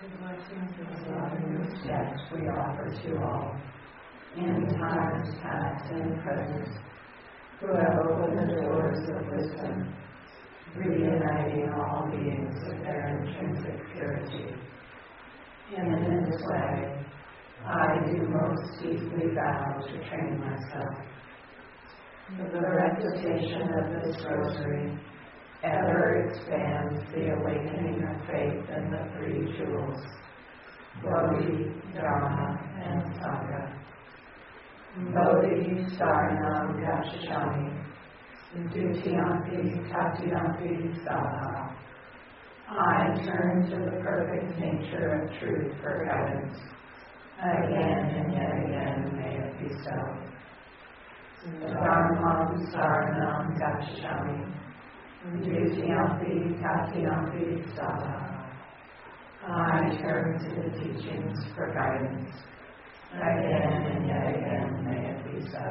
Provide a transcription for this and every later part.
loving steps we offer to all, in times past and present, who have opened the doors of wisdom, reuniting all beings with their intrinsic purity. In this way, I do most deeply vow to train myself. The recitation of this rosary ever expands the awakening of faith in the three jewels, Bodhi, Dharma, and Sangha. Bodhi Saranam Gacchami, Dutiyampi Tatiyampi Saha. I turn to the perfect nature of truth for guidance. Again and yet again may it be so. Dharmam Saranam Gacchami, Dutiyampi Tatiyampi Saha. I turn to the teachings for guidance. Again and yet again may it be so.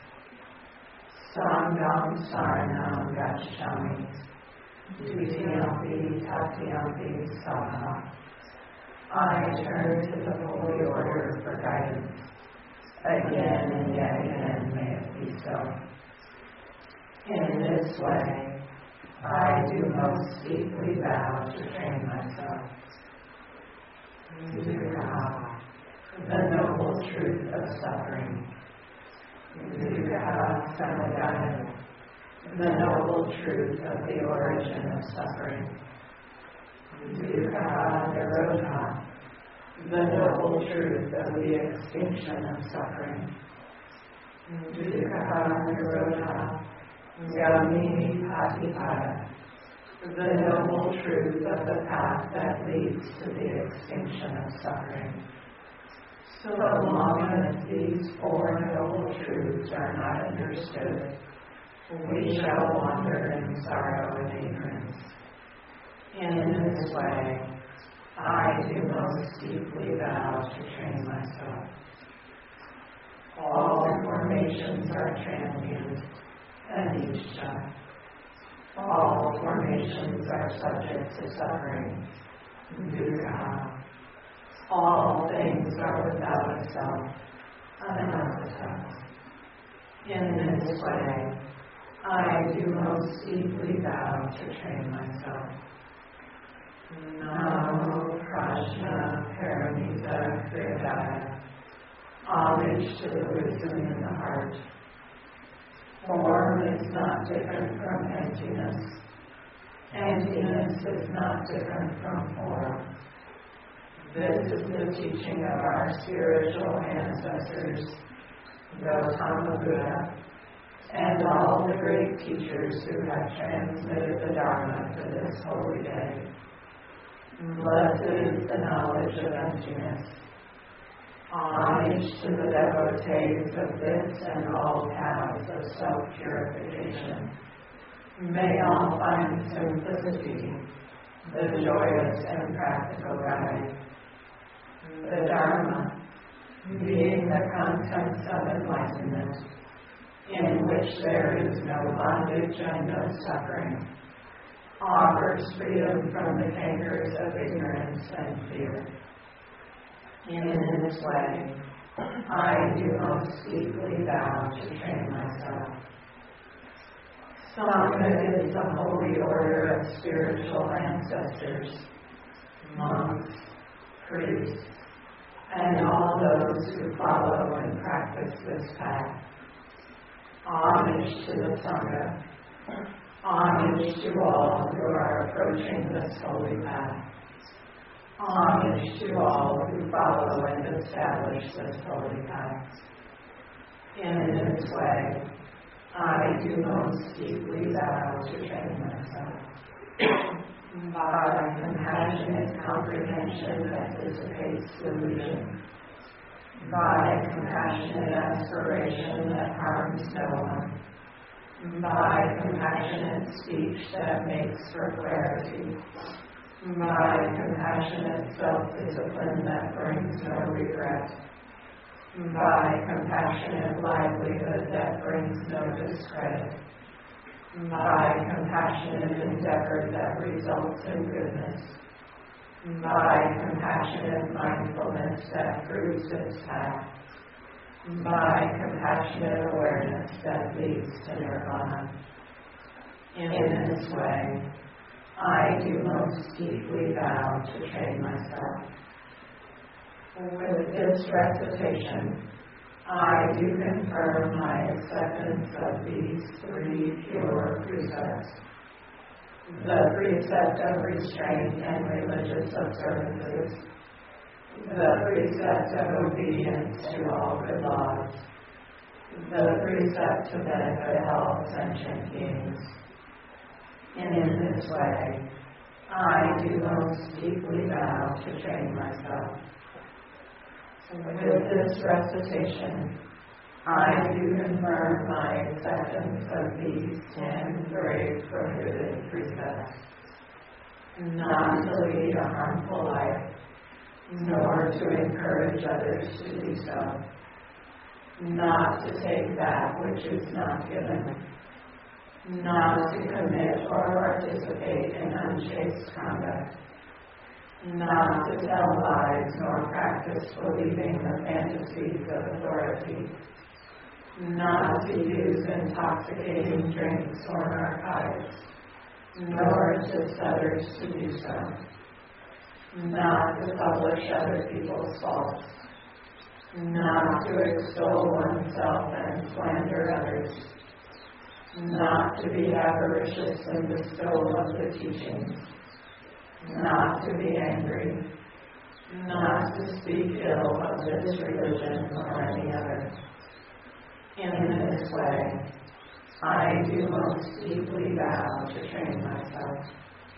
Sangham Saranam Gacchami, Dutiyampi Tatiyampi Saha. I turn to the Holy Order for guidance. Again and yet again may it be so. In this way, I do most deeply vow to train myself. Dukkha, the noble truth of suffering. Dukkha Samuddaya, the noble truth of the origin of suffering. Dukkha Nirodha, the noble truth of the extinction of suffering. Dukkha Nirodha, Gamini Patipada, the noble truth of the path that leads to the extinction of suffering. So long as these four noble truths are not understood, we shall wander in sorrow and ignorance. In this way, I do most deeply vow to train myself. All formations are transient, anicca. All formations are subject to suffering, dukkha. All things are without a self, anatta. In this way, I do most deeply vow to train myself. Namo Prajna Paramita Hridaya. Homage to the wisdom in the heart. Form is not different from emptiness. Emptiness is not different from form. This is the teaching of our spiritual ancestors, Gautama Buddha, and all the great teachers who have transmitted the Dharma for this holy day. Blessed is the knowledge of emptiness. Homage to the devotees of this and all paths of self-purification. May all find simplicity, the joyous and practical guide. The Dharma, being the contents of enlightenment, in which there is no bondage and no suffering, offers freedom from the cankers of ignorance and fear. In this way, I do most deeply vow to train myself. Sangha is the holy order of spiritual ancestors, monks, priests, and all those who follow and practice this path. Homage to the Sangha. Homage to all who are approaching this holy path. Homage to all who follow and establish this holy path. In this way, I do most deeply vow to train myself. By compassionate comprehension that dissipates delusion. By compassionate aspiration that harms no one. By compassionate speech that makes for clarity. By compassionate self-discipline that brings no regret. By compassionate livelihood that brings no discredit. By compassionate endeavor that results in goodness. by compassionate mindfulness that proves its path, by compassionate awareness that leads to nirvana. In this way, I do most deeply vow to train myself. With this recitation, I do confirm my acceptance of these three pure precepts: the precept of restraint and religious observances, the precept of obedience to all good laws, the precept to benefit all sentient beings. In this way, I do most deeply vow to train myself. With this recitation, I do confirm my acceptance of these 10 grave prohibited precepts: not to lead a harmful life, nor to encourage others to do so, not to take that which is not given, not to commit or participate in unchaste conduct, not to tell lies nor practice believing the fantasies of authority, not to use intoxicating drinks or narcotics, nor assist others to do so, not to publish other people's faults, not to extol oneself and slander others, not to be avaricious in bestowal of the teachings, not to be angry, not to speak ill of this religion or any other. In this way, I do most deeply vow to train myself.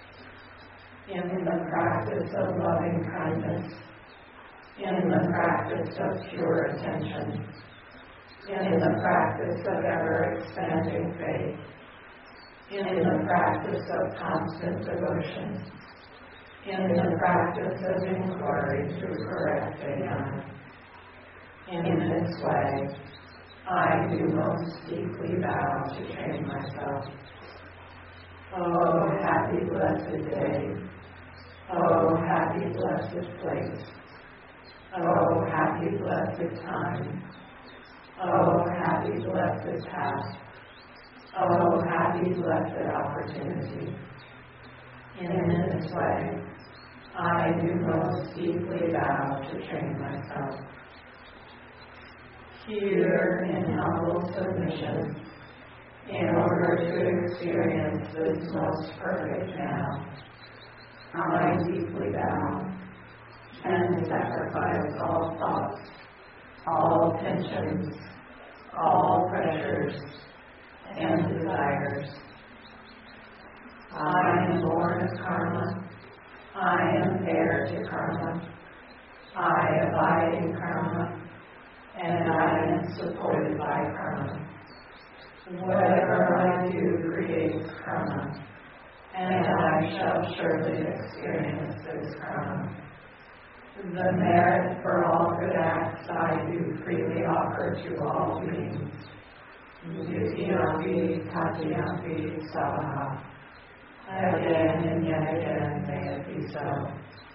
In the practice of loving kindness, in the practice of pure attention, in the practice of ever-expanding faith, in the practice of constant devotion, in the practice of inquiry through correct jnana. In this way, I do most deeply vow to train myself. Oh, happy blessed day. Oh, happy blessed place. Oh, happy blessed time. Oh, happy blessed path. Oh, happy blessed opportunity. In this way, I do most deeply vow to train myself. Here in humble submission, in order to experience this most perfect now, I deeply vow and sacrifice all thoughts, all tensions, all pressures and desires. I am born of karma. I am heir to karma. I abide in karma, and I am supported by karma. Whatever I do creates karma, and I shall surely experience this karma. The merit for all good acts I do freely offer to all beings. Yutyampi Tatyampi Savaha. Again and yet again may it be so.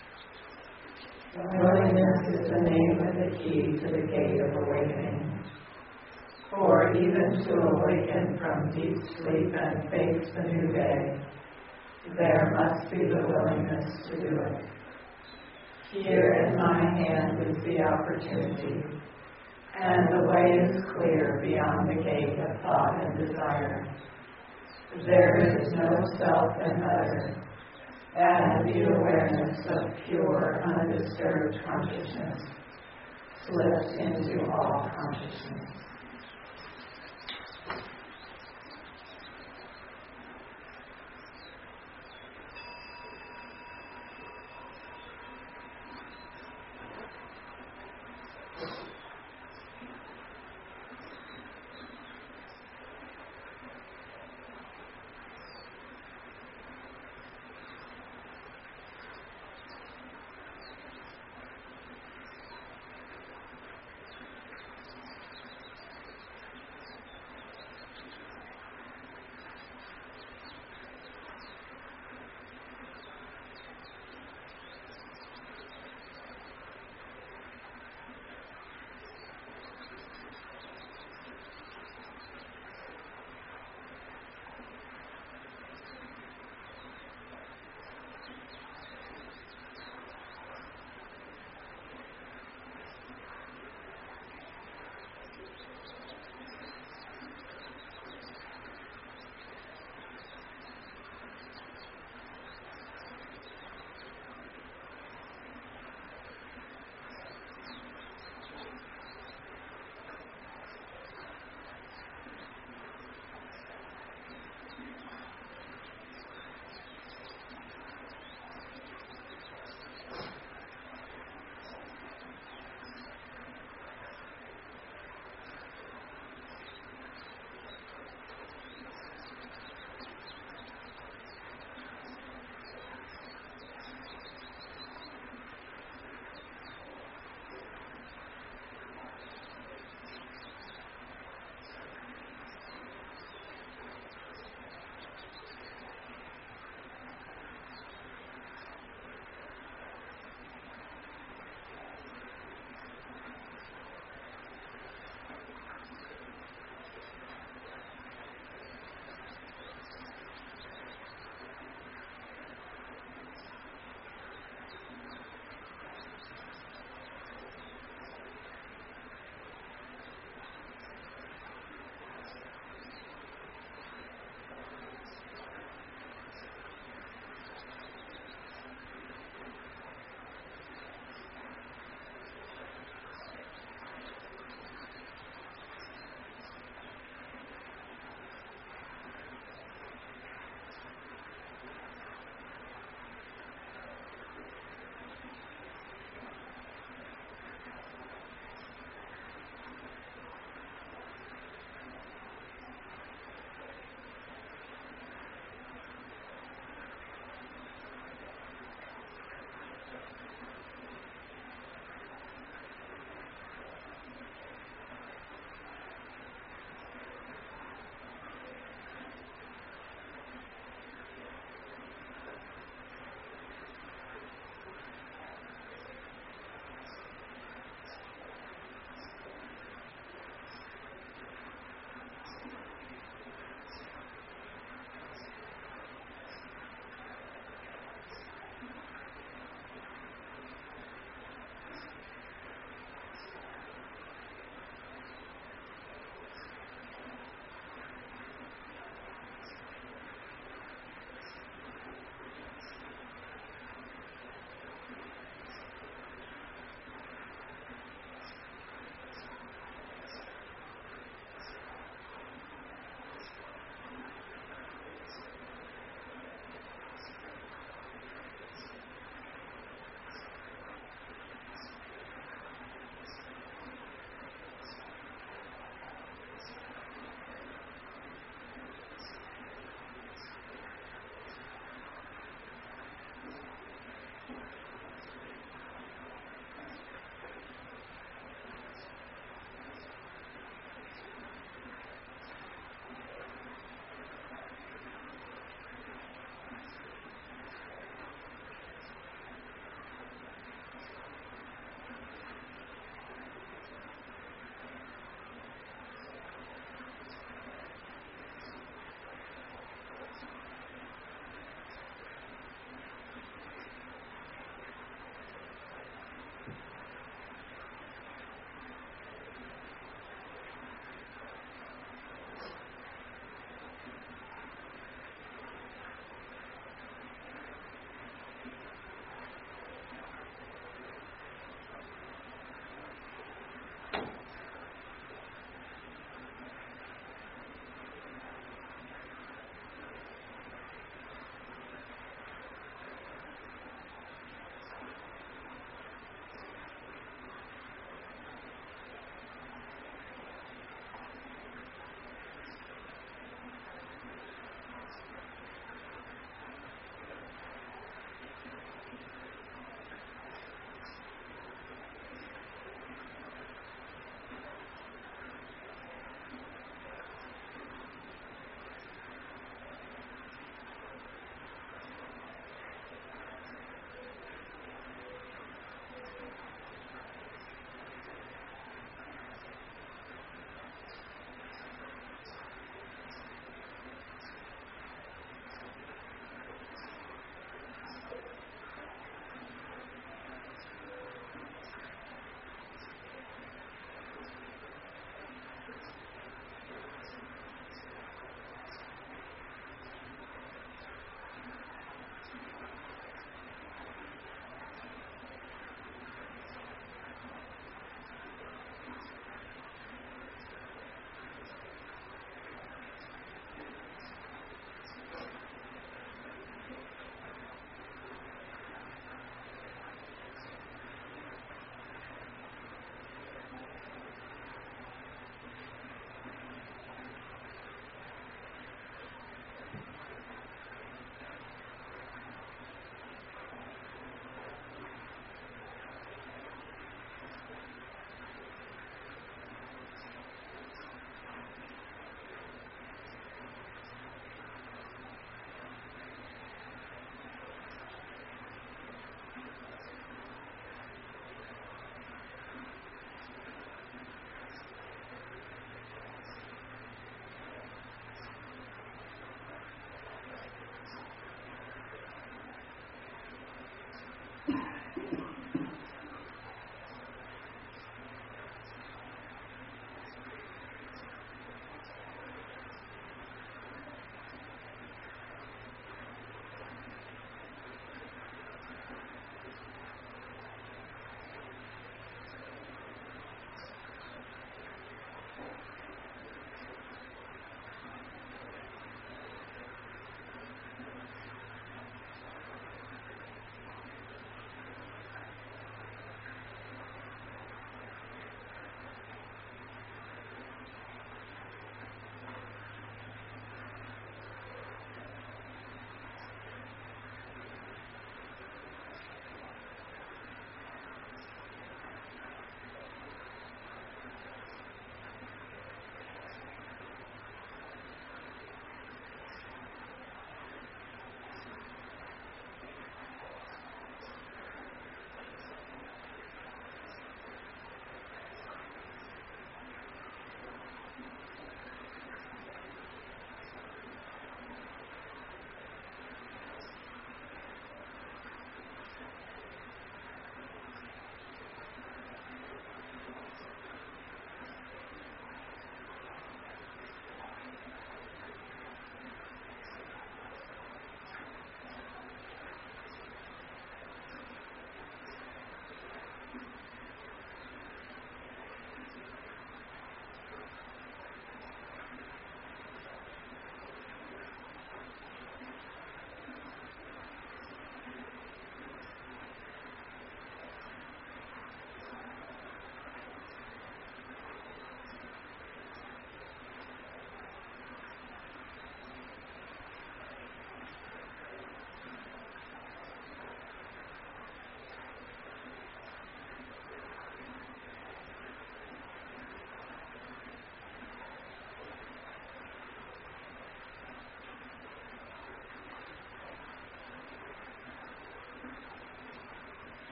Willingness is the name of the key to the gate of awakening. For even to awaken from deep sleep and face the new day, there must be the willingness to do it. Here in my hand is the opportunity, and the way is clear beyond the gate of thought and desire. There is no self and other, and the awareness of pure, undisturbed consciousness slips into all consciousness.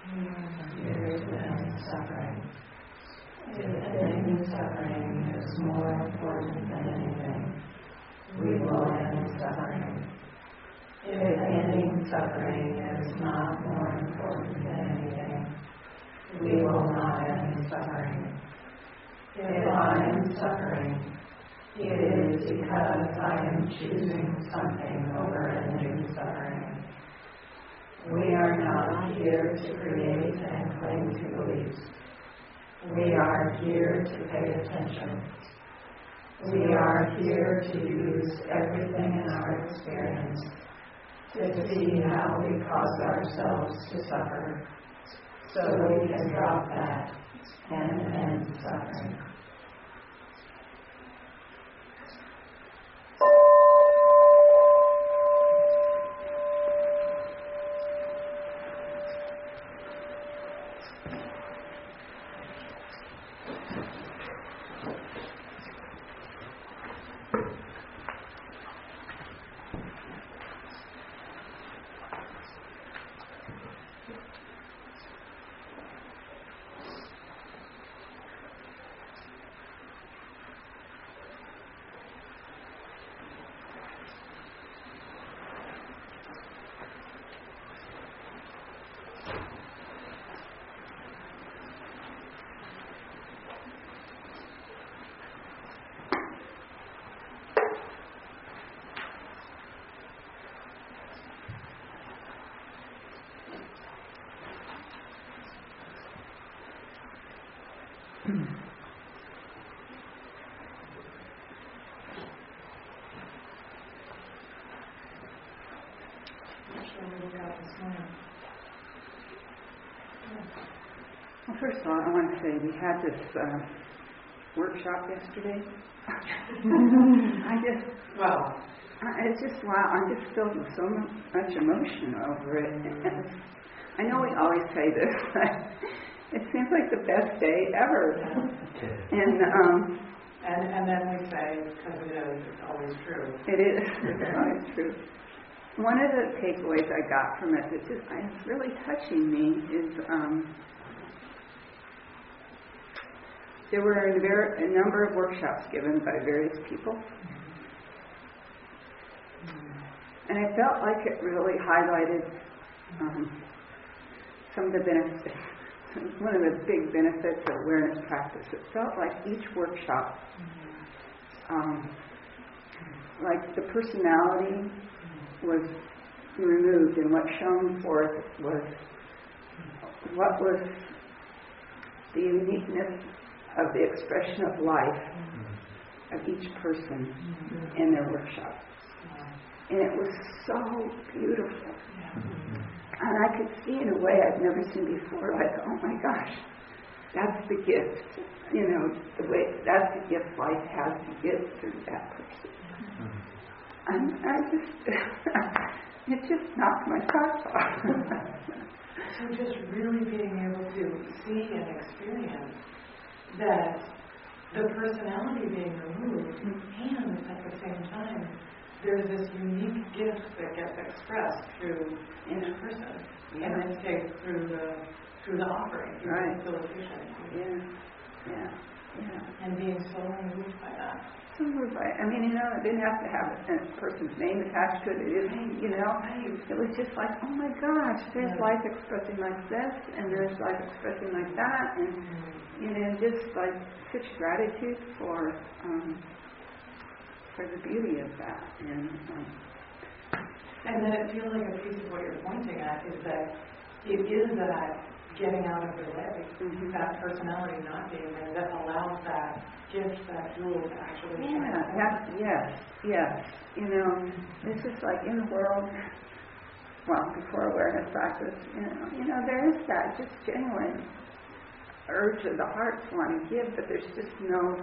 Here to end suffering. If ending suffering is more important than anything, we will end suffering. If ending suffering is not more important than anything, we will not end suffering. If I am suffering, it is because I am choosing something over ending suffering. We are not here to create and cling to beliefs. We are here to pay attention. We are here to use everything in our experience to see how we cause ourselves to suffer, so we can drop that and end suffering. Well, first of all, I want to say we had this workshop yesterday. It's just wow. I'm just filled with so much emotion over it. And I know we always say this, but it seems like the best day ever. And then we say, because it is, it's always true. It is. It's always true. One of the takeaways I got from it that it's really touching me is there were a number of workshops given by various people. And I felt like it really highlighted some of the benefits. One of the big benefits of awareness practice. It felt like each workshop, like the personality was removed, and what shone forth was what was the uniqueness of the expression of life of each person in their workshop. And it was so beautiful. And I could see in a way I'd never seen before, like, oh my gosh, that's the gift. You know, that's the gift life has to give through that person. And it just knocked my socks off. So just really being able to see and experience that the personality being removed, and at the same time, there's this unique gift that gets expressed through each person. Yeah. In this case, through the offering, through the facilitation. Yeah. And being so moved by that. So moved by it. I mean, it didn't have to have a person's name attached to it. It was just like, oh my gosh, there's life expressing like this, and there's life expressing like that, and just like such gratitude for the beauty of that. And then it feels like a piece of what you're pointing at is that it is that getting out of the way, that personality not being there, that allows that gift, that jewel to actually shine. Yes. It's just like in the world, before awareness practice, there is that just genuine urge of the heart to want to give, but there's just no,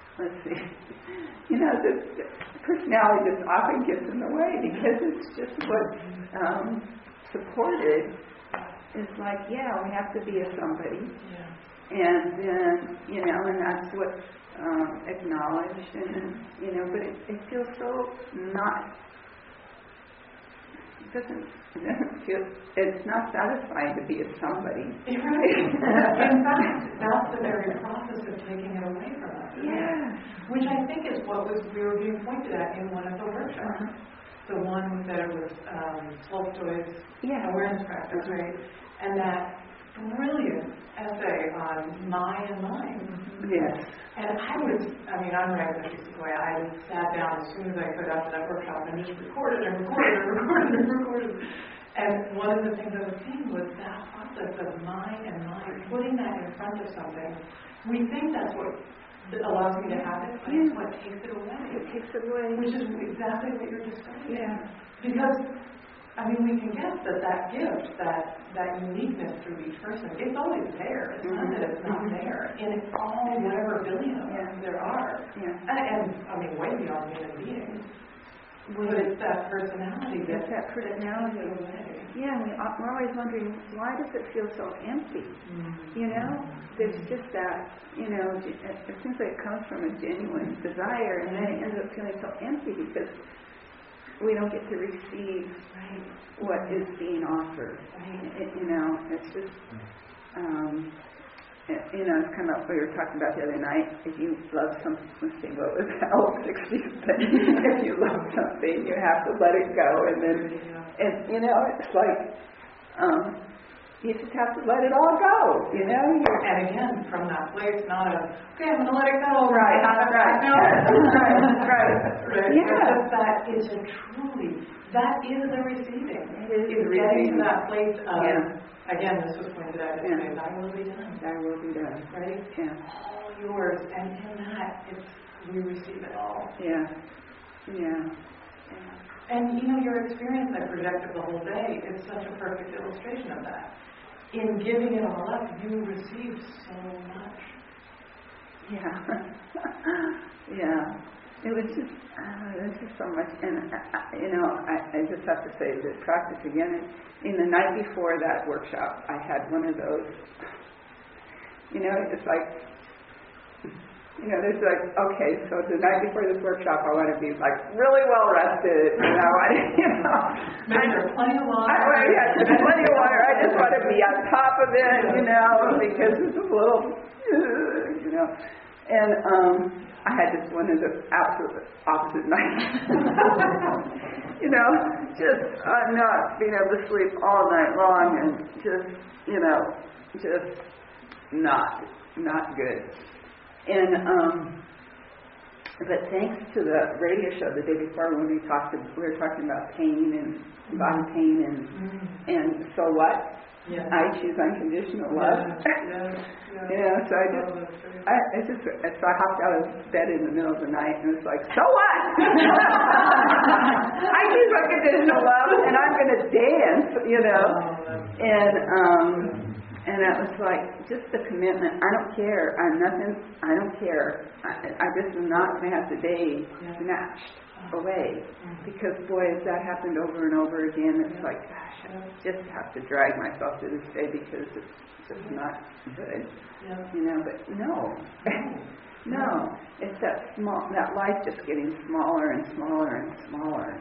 the personality just often gets in the way because it's just what's supported is like, we have to be a somebody. And then, and that's what's acknowledged, and, but it feels so not doesn't feel, it's not satisfying to be a somebody. Right. In fact, that's the very process of taking it away from us. Yeah. Which I think is what we were being pointed at in one of the workshops. The one that was Tolstoy's awareness practice, right? And that brilliant essay on my and mine. Yes. And I'm writing this way. I sat down as soon as I could after that workshop and just recorded. And one of the things I was seeing was that process of mine and mine, putting that in front of something. We think that's what allows me to have it, but it's what takes it away. It takes it away. Which is exactly what you're describing. Yeah. Because, we can guess that gift, that uniqueness through each person, it's always there. It's not that it's not there. In all whatever billion of us there are. Yeah. And way beyond human beings. But it's that personality that takes it away. Yeah, we're always wondering, why does it feel so empty? There's just that, it seems like it comes from a genuine desire, and then it ends up feeling so empty because we don't get to receive what is being offered. It's just, it's kind of what we were talking about the other night. If you love something, let's see, what was that old 60s thing? If you love something, you have to let it go, and then, it's like, you just have to let it all go, And again, from that place, not okay, I'm going to let it go. Right. Yeah. It's a truly, that is the receiving. It is it's getting to that place of, again, this was pointed out yesterday, thy will be done. Thy will be done. Right? Yeah. All yours. And in that, we receive it all. Yeah. And your experience I projected the whole day is such a perfect illustration of that. In giving it all up, you receive so much. Yeah. It was just so much. And, I just have to say that practice again. In the night before that workshop, I had one of those, it's like, there's like, okay, so the night before this workshop, I want to be like really well rested, Maybe there's plenty of water. Plenty of water. I just want to be on top of it, because it's a little, And I had just one of the absolute opposite nights. Just not being able to sleep all night long, and just not good. And but thanks to the radio show the day before, when we were talking about pain and body pain and so what? Yeah. I choose unconditional love. So I hopped out of bed in the middle of the night and was like, so what? I choose unconditional love, and I'm going to dance, and it was like just the commitment. I don't care. I don't care. I just am not going to have the day snatched away, because boy, if that happened over and over again, it's like, gosh, I just have to drag myself to this day because it's just not good, But no, it's that life just getting smaller and smaller and smaller,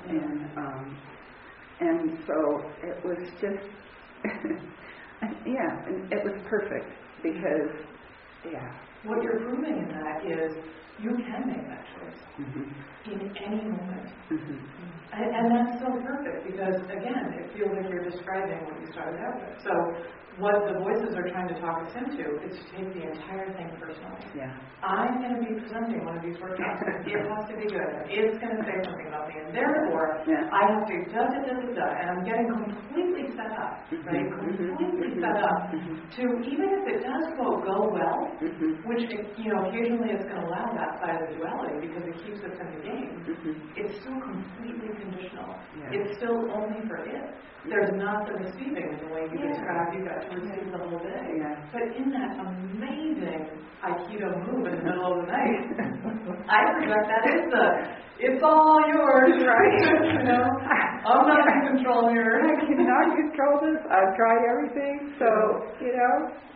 and so it was just, and it was perfect because, what you're proving in that is you can make that choice in any moment. And that's so perfect because, again, it feels like you're describing what you started out with. So what the voices are trying to talk us into is to take the entire thing personally. I'm going to be presenting one of these workshops. It has to be good. It's going to say something about me. And therefore, I have to da. And I'm getting completely set up, right? Completely set up to, even if it does go well, which, occasionally it's going to allow that side of the duality because it keeps us in the game. It's still completely conditional. It's still only for it. There's not the receiving in the way you described. You got to receive the whole day. But in that amazing Aikido move in the middle of the night, I project that it's all yours, right? I'm not in control here. I cannot control this. I've tried everything, so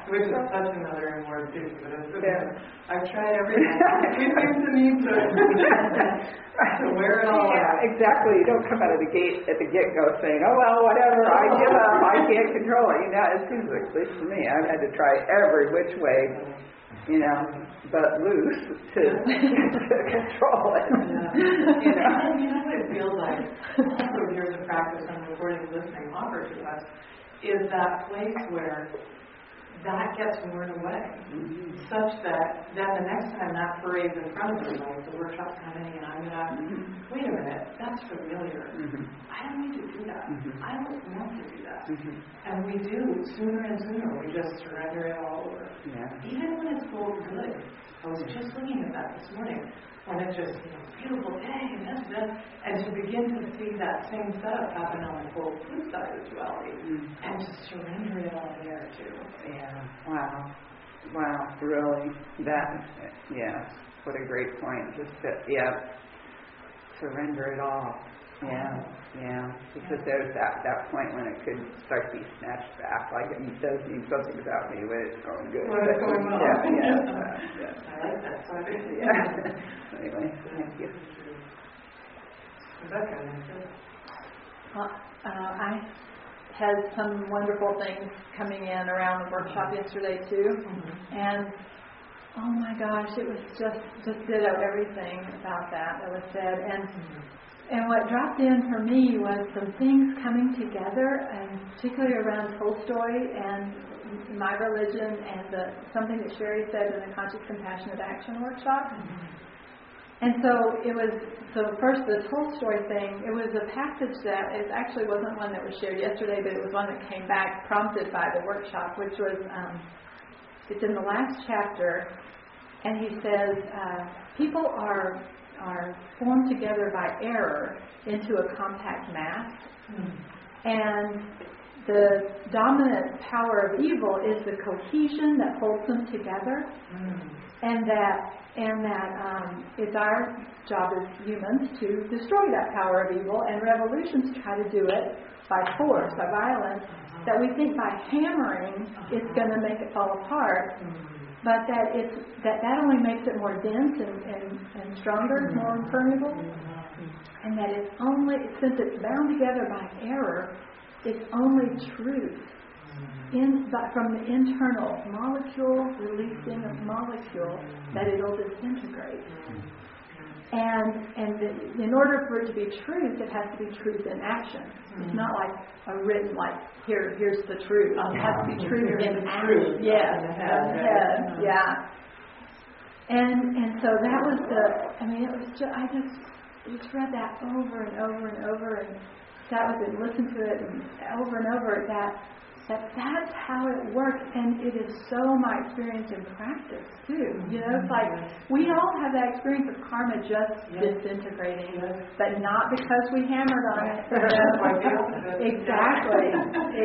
Which is such another and more too. I've tried everything. We seem to need to wear it all out. Exactly. You don't come out of the gate at the get-go saying, oh, well, whatever, I give up, I can't control it. It seems like, at least for me, I've had to try every which way, but loose to control it. Yeah. And what it feels like, also years of practice and recording and listening offer to us, is that place where that gets worn away, such that then the next time that parade's in front of me, like the workshop's coming and I'm going to, wait a minute, that's familiar. I don't need to do that. I don't want to do that. And we do, sooner and sooner, we just surrender it all over. Yeah. Even when it's both good. I was just looking at that this morning, when it's just, beautiful day, and to begin to see that same setup happen on the whole flip side of duality, and to surrender it all there too. Yeah. Wow. Really. What a great point. Just surrender it all. Yeah. Because there's that point when it could start to be snatched back, like it does mean something about me when it's going good. When it's going well. Yeah. I like that side. Yeah. Anyway, thank you. Rebecca, I had some wonderful things coming in around the workshop yesterday too, and oh my gosh, it was just ditto everything about that was said, and what dropped in for me was some things coming together, and particularly around Tolstoy and my religion and something that Sherry said in the Conscious Compassionate Action workshop. And so first the Tolstoy thing, it was a passage that it actually wasn't one that was shared yesterday, but it was one that came back prompted by the workshop, which was, it's in the last chapter, and he says, people are formed together by error into a compact mass, and the dominant power of evil is the cohesion that holds them together, and that it's our job as humans to destroy that power of evil, and revolutions try to do it by force, by violence, that we think by hammering it's going to make it fall apart, but that only makes it more dense and stronger, more impermeable, and that it's only, since it's bound together by error, it's only truth from the internal molecule, releasing a molecule, that it'll disintegrate. And in order for it to be truth, it has to be truth in action. It's not like a written, like, here's the truth. It has to be truth in action. Yes, in the head. Yeah. And so that was it was just, I just read that over and over and over, and sat with it and listened to it and over, that's how it works, and it is so my experience in practice too. It's like we all have that experience of karma just disintegrating, but not because we hammered on it. Exactly.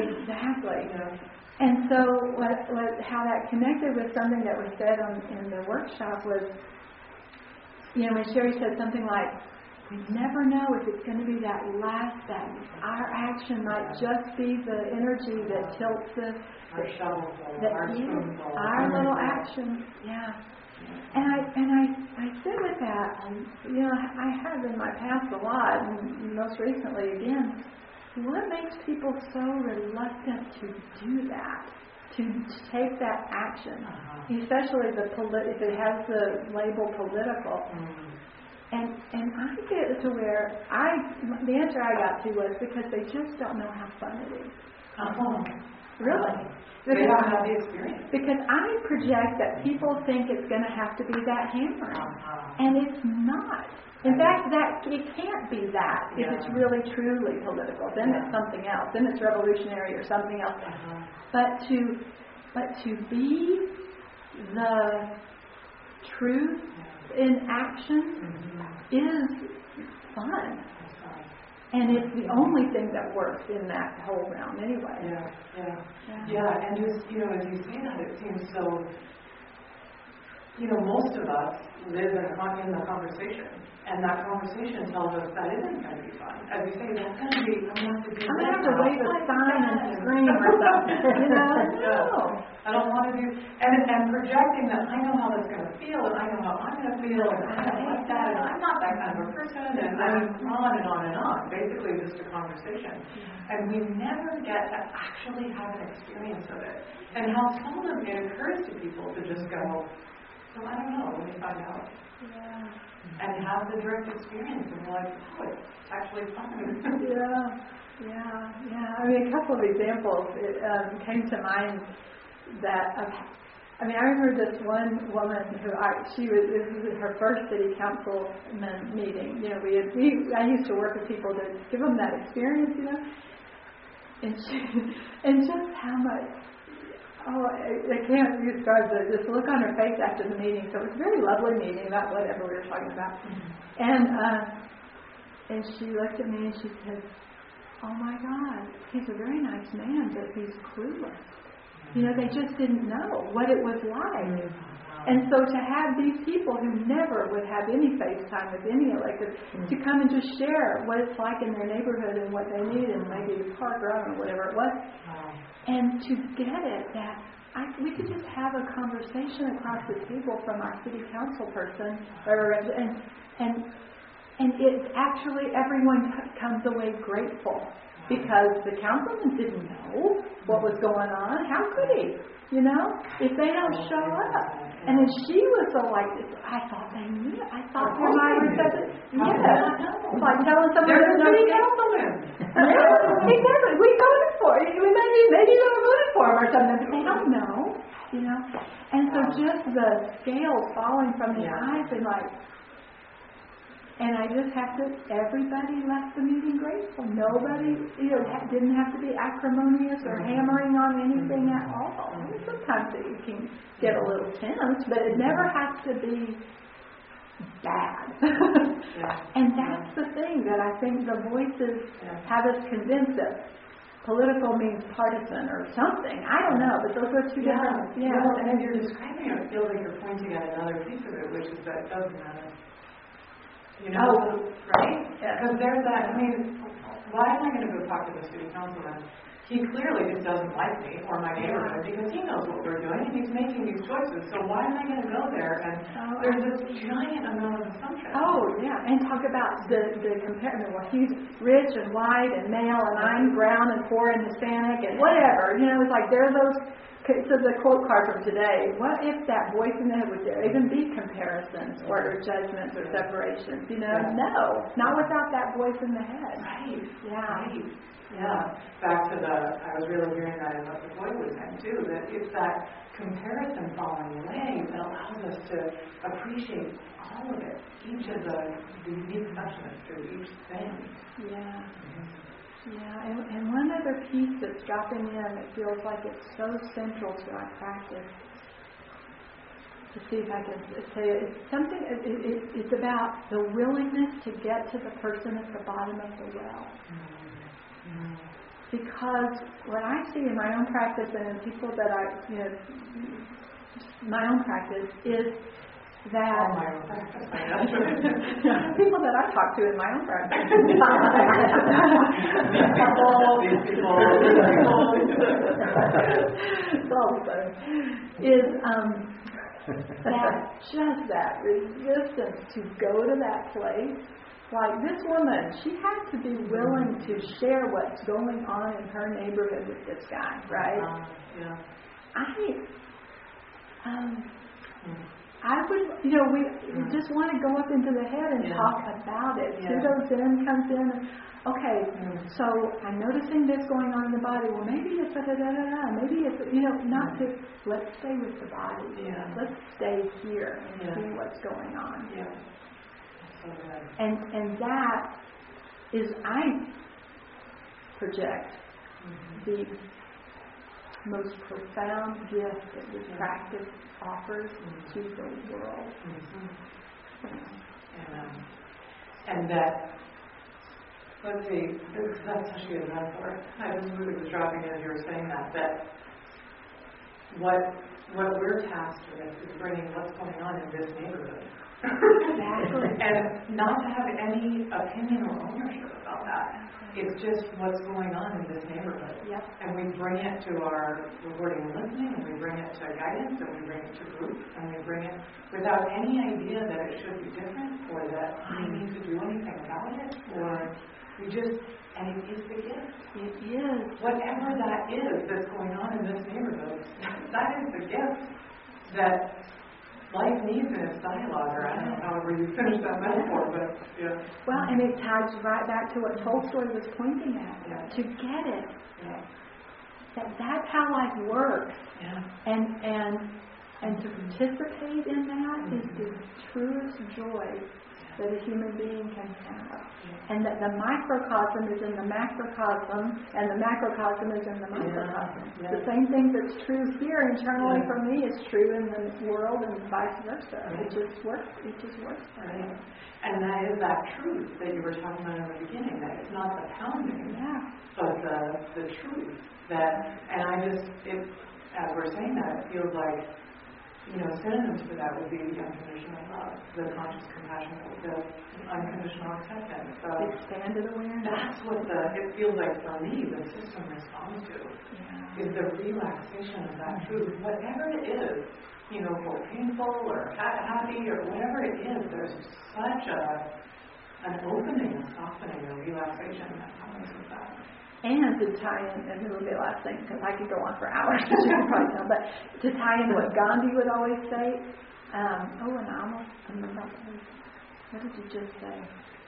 And so how that connected with something that was said in the workshop was, when Sherry said something like, we never know if it's going to be that last step. Our action might just be the energy that tilts our shovel, our little action. Yeah. And I sit with that. I have in my past a lot, and most recently again. What makes people so reluctant to do that? To take that action, especially if it has the label political. And I get to where the answer I got to was because they just don't know how fun it is. Really? They don't have the experience. Because I project that people think it's going to have to be that hammering. And it's not. In fact, it can't be that if it's really truly political. Then it's something else. Then it's revolutionary or something else. But to be the truth in action is fun. And it's the only thing that works in that whole realm anyway. Yeah, and just, as you say that, it seems so, most of us live in the conversation. And that conversation tells us that isn't going to be fun. As you say, that's going to be, I'm going to have to wave a sign and scream or something. No. I don't want to do, and projecting that I know how that's going to feel, and I know how I'm going to feel, and I don't like that, and I'm not that kind of a person, and I mean, on and on and on. Basically, just a conversation. And we never get to actually have an experience of it. And how seldom it occurs to people to just go, well, I don't know, let me find out. Yeah. And have the direct experience, and we're like, oh, it's actually fun. Yeah. I mean, a couple of examples came to mind that I remember this one woman who this was her first city councilman meeting. You know, I used to work with people to give them that experience, you know, and just how much. Oh, I can't describe this look on her face after the meeting. So it was a very lovely meeting about whatever we were talking about, and she looked at me and she said, "Oh my God, he's a very nice man, but he's clueless." You know, they just didn't know what it was like. And so to have these people who never would have any FaceTime with any elected to come and just share what it's like in their neighborhood and what they need and maybe the park run or whatever it was. And to get it that we could just have a conversation across the table from our city council person and it's actually everyone comes away grateful. Because the councilman didn't know what was going on. How could he? You know, if they don't show up. And then she was so like, I thought they knew. I thought their mind said it. Yeah. It's like telling someone there's a city councilman. Yeah, exactly. We voted for it. Maybe you voted for him or something, but they don't know. You know? And so just the scales falling from the eyes and like, and I just everybody left the meeting grateful. Nobody, didn't have to be acrimonious or hammering on anything at all. I mean, sometimes it can get a little tense, but it never has to be bad. And that's the thing that I think the voices have us convinced that political means partisan or something. I don't know, but those are two different. Yeah. Well, and as you're describing it, it feels like you're pointing at another piece of it, which is that it doesn't matter. You know, right? Because there's that, why am I going to go talk to the city councilman? He clearly just doesn't like me or my neighborhood because he knows what we're doing and he's making these choices. So why am I going to go there? And there's this giant amount of assumptions. And talk about the comparison. Well, he's rich and white and male and I'm brown and poor and Hispanic and whatever. You know, it's like there are those. So the quote card from today, what if that voice in the head, would there even be comparisons or judgments or separations? You know, no, not without that voice in the head. Right. Yeah. Back to I was really hearing that in what the boy was saying too, that it's that comparison falling away that allows us to appreciate all of it, each of the unique touches to each thing. Yeah. Yeah, and one other piece that's dropping in that feels like it's so central to our practice, to see if I can say it, it's something, it's about the willingness to get to the person at the bottom of the well. Because what I see in my own practice and in people that my own practice is that people that I talk to in my own practice. It's all the same. Is that resistance to go to that place. Like this woman, she has to be willing to share what's going on in her neighborhood with this guy, right? I would, we just want to go up into the head and talk about it. Pseudo-Zen comes in. Okay, so I'm noticing this going on in the body. Well, maybe it's maybe it's, not to, let's stay with the body. Let's stay here and see what's going on. And that is, I project the most profound gift that this practice offers to the world. And that, let's see, that's such a good metaphor. I just was dropping in as you were saying that what we're tasked with is bringing what's going on in this neighborhood Exactly. And not to have any opinion or ownership about that. It's just what's going on in this neighborhood. Yep. And we bring it to our recording and listening, and we bring it to guidance, and we bring it to group, and we bring it without any idea that it should be different, or that I need to do anything about it, or we just, and it is the gift. It is. Whatever that is that's going on in this neighborhood, that is the gift that life needs in its dialogue, or I don't know however you finish that metaphor, but yeah. Well, and it ties right back to what Tolstoy was pointing at. Yeah. To get it. Yeah. That's how life works. Yeah. And to participate in that is the truest joy that a human being can have. And that the microcosm is in the macrocosm, and the macrocosm is in the microcosm. Yeah. The same thing that's true here internally for me is true in the world, and vice versa. It just works. It just works for me. And that is that truth that you were talking about in the beginning, that it's not the pounding, but the truth. As we're saying that, it feels like, synonyms for that would be the unconditional love, the conscious compassion, the unconditional acceptance. So expanded awareness. That's what it feels like for me the system responds to, is the relaxation of that truth. Whatever it is, for painful or happy or whatever it is, there's such an opening, a softening, a relaxation that happens with that. And to tie in, and this will be the last thing, because I could go on for hours, as you can probably tell, but to tie in what Gandhi would always say, and I'm about to, what did you just say?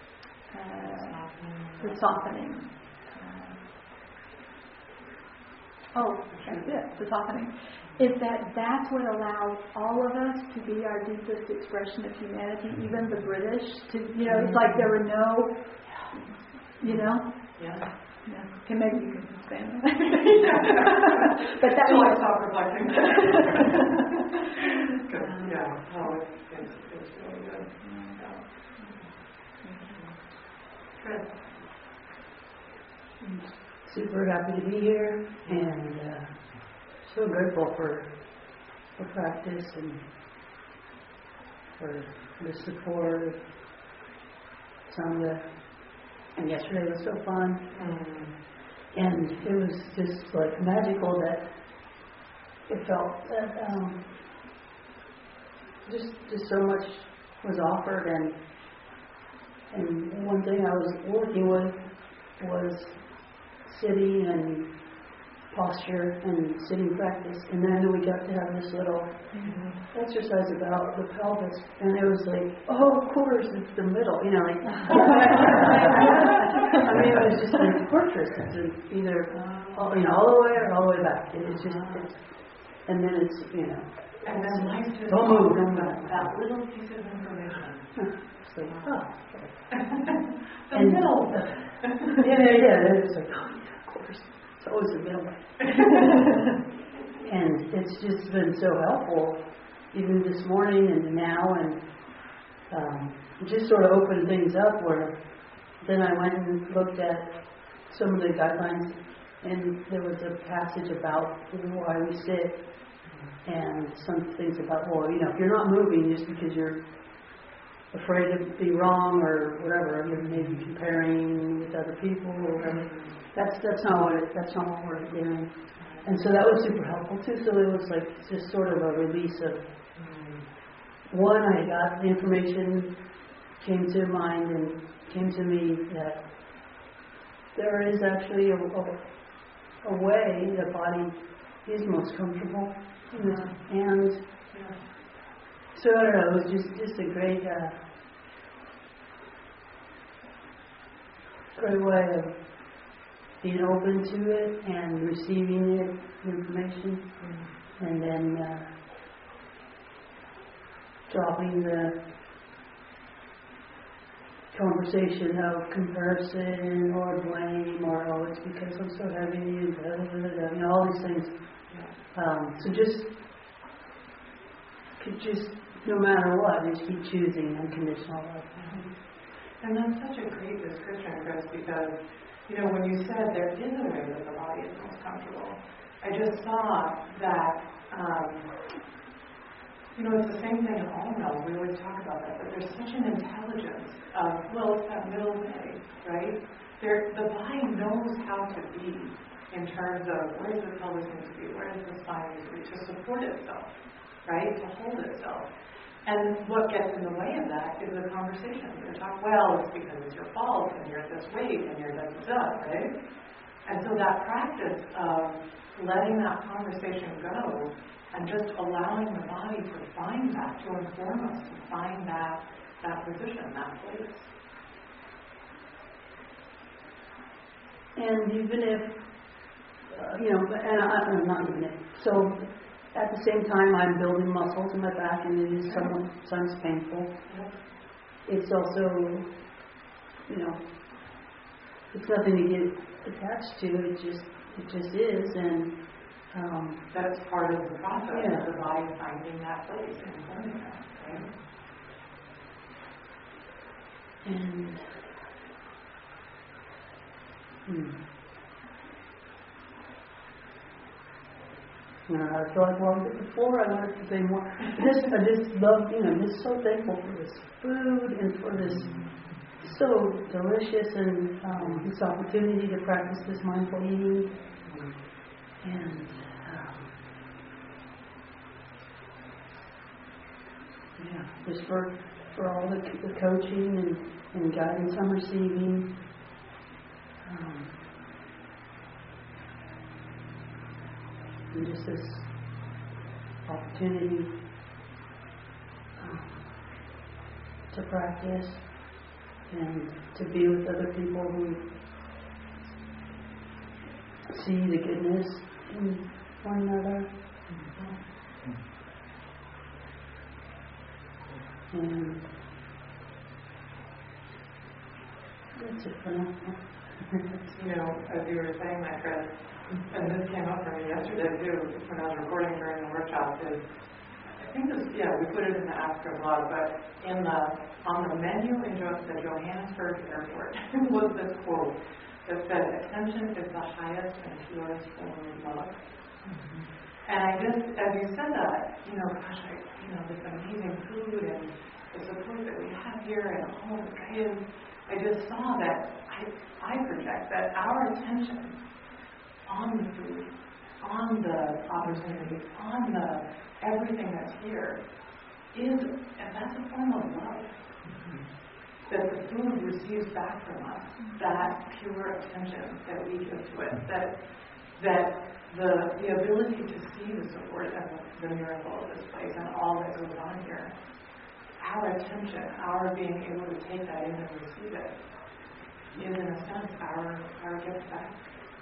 The softening. That's it, the softening. Is that's what allows all of us to be our deepest expression of humanity, even the British, it's like there were no, Yeah. Yeah. Okay, maybe you can expand that. But that I stop reflecting. It's really good. Chris. Super happy to be here, and so grateful for practice and for the support, Sangha. And yesterday was so fun. And it was just like magical that it felt that just so much was offered, and one thing I was working with was sitting and posture and sitting practice, and then we got to have this little exercise about the pelvis, and it was like, oh, of course, it's the middle, like. I mean, it was just like torturous. It's either all the way or all the way back. It's just, and then it's, And then life just don't move. That little piece of information. It's like, oh. The middle. Yeah. It's like, oh, yeah, of course. It's always the middle. And it's just been so helpful, even this morning and now, and just sort of opened things up where then I went and looked at some of the guidelines, and there was a passage about why we sit, and some things about, if you're not moving just because you're afraid to be wrong or whatever, you're maybe comparing with other people or whatever. That's not what we're doing. And so that was super helpful too. So it was like just sort of a release of one, I got the information, came to mind and came to me that there is actually a way the body is most comfortable. And so I don't know, it was just a great way of being open to it and receiving it, the information, and then dropping the conversation of comparison or blame or it's because I'm so heavy and all these things. So just no matter what, just keep choosing unconditional love. And that's such a great description, Chris, because when you said there is a way that the body is most comfortable, I just saw that It's the same thing in all realms. We always talk about that, but there's such an intelligence of, it's that middle way, right? The body knows how to be in terms of where does the pelvis need to be, where does the spine need to be, to support itself, right? To hold itself. And what gets in the way of that is the conversation. You're talking, it's because it's your fault, and you're this weight, and you're da-da-da, right? And so that practice of letting that conversation go and just allowing the body to find that, to inform us, to find that position, that place. And even if, and I'm not even if, so at the same time I'm building muscles in my back and it is sometimes painful. It's also, it's nothing to get attached to, it just is, and that's part of the process of the body finding that place and informing that, right? And I feel like a bit before I wanted to say more. I just love, just so thankful for this food and for this so delicious and this opportunity to practice this mindful eating. And just for all the coaching and guidance I'm receiving. And just this opportunity to practice and to be with other people who see the goodness in one another. And that's it for now. As you were saying that, Chris, and this came up for me yesterday too, when I was recording during the workshop, is I think this, we put it in the Asker blog, but on the menu in the Johannesburg airport was this quote that said, "Attention is the highest and purest form of love." Mm-hmm. And I just, as you said that, this amazing food and the support that we have here and all the guidance, I just saw that I project that our attention on the food, on the opportunities, on the everything that's here, and that's a form of love. Mm-hmm. That the food receives back from us, that pure attention that we give to it, that the ability to see the support and the miracle of this place and all that goes on here, our attention, our being able to take that in and receive it, is in a sense our gift back.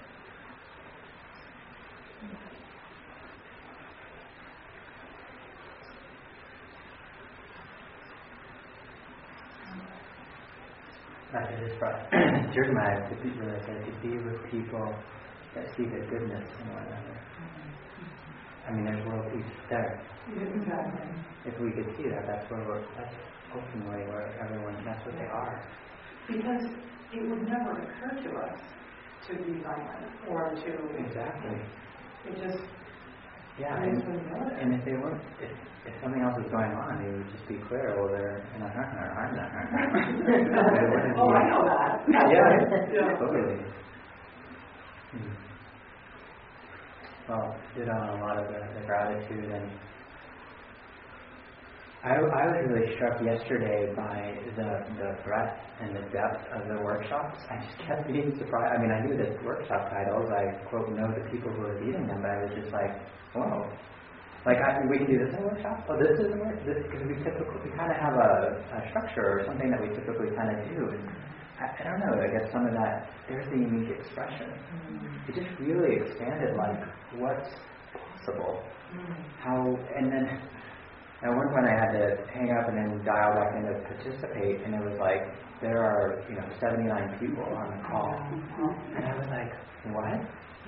It just brought tears to my eyes to be with people that see the goodness in one another. I mean, there's world peace there. Exactly. If we could see that, that's ultimately where that's what they are. Because it would never occur to us to be violent or to... Exactly. It just... And if they weren't, if something else was going on, they would just be clear. Well, they're in a hurt, I'm not hurt. I know that. Yeah, totally. Well, did on a lot of the gratitude, and I was really struck yesterday by the breadth and the depth of the workshops. I just kept being surprised. I mean, I knew the workshop titles. I quote know the people who are leading them, but I was just like, whoa. Like, we can do this in a workshop? Oh, this is a workshop? Because we kind of have a structure or something that we typically kind of do. And I don't know, I guess some of that, there's the unique expression. It just really expanded, like, what's possible. How, and then at one point I had to hang up and then dial back in to participate, and it was like, there are, 79 people on the call. And I was like, what?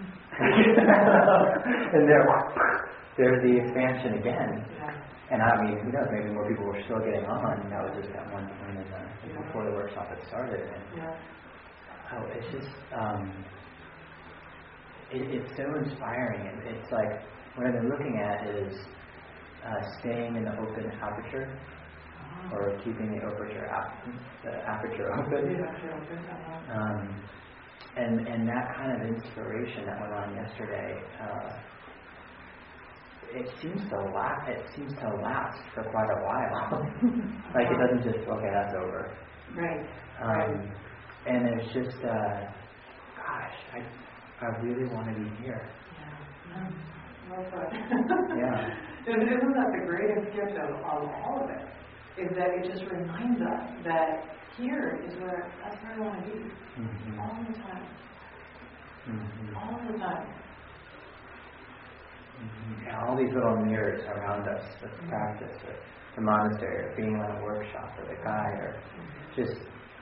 And there's the expansion again. And I mean, who knows, maybe more people were still getting on. That was just at one point before the workshop had started. And, it's just, it's so inspiring. And it's like, what I've been looking at is staying in the open aperture, or keeping the aperture open. And that kind of inspiration that went on yesterday, it seems to last for quite a while. Like it doesn't just, okay, that's over. Right. And it's just, gosh, I really want to be here. Yeah. Well put. Yeah. Isn't that the greatest gift of all of it? Is that it just reminds us that here is that's where I want to be. Mm-hmm. All the time. Mm-hmm. All the time. Mm-hmm. Yeah, all these little mirrors around us, the practice, or the monastery, or being on a workshop, or the guide, or just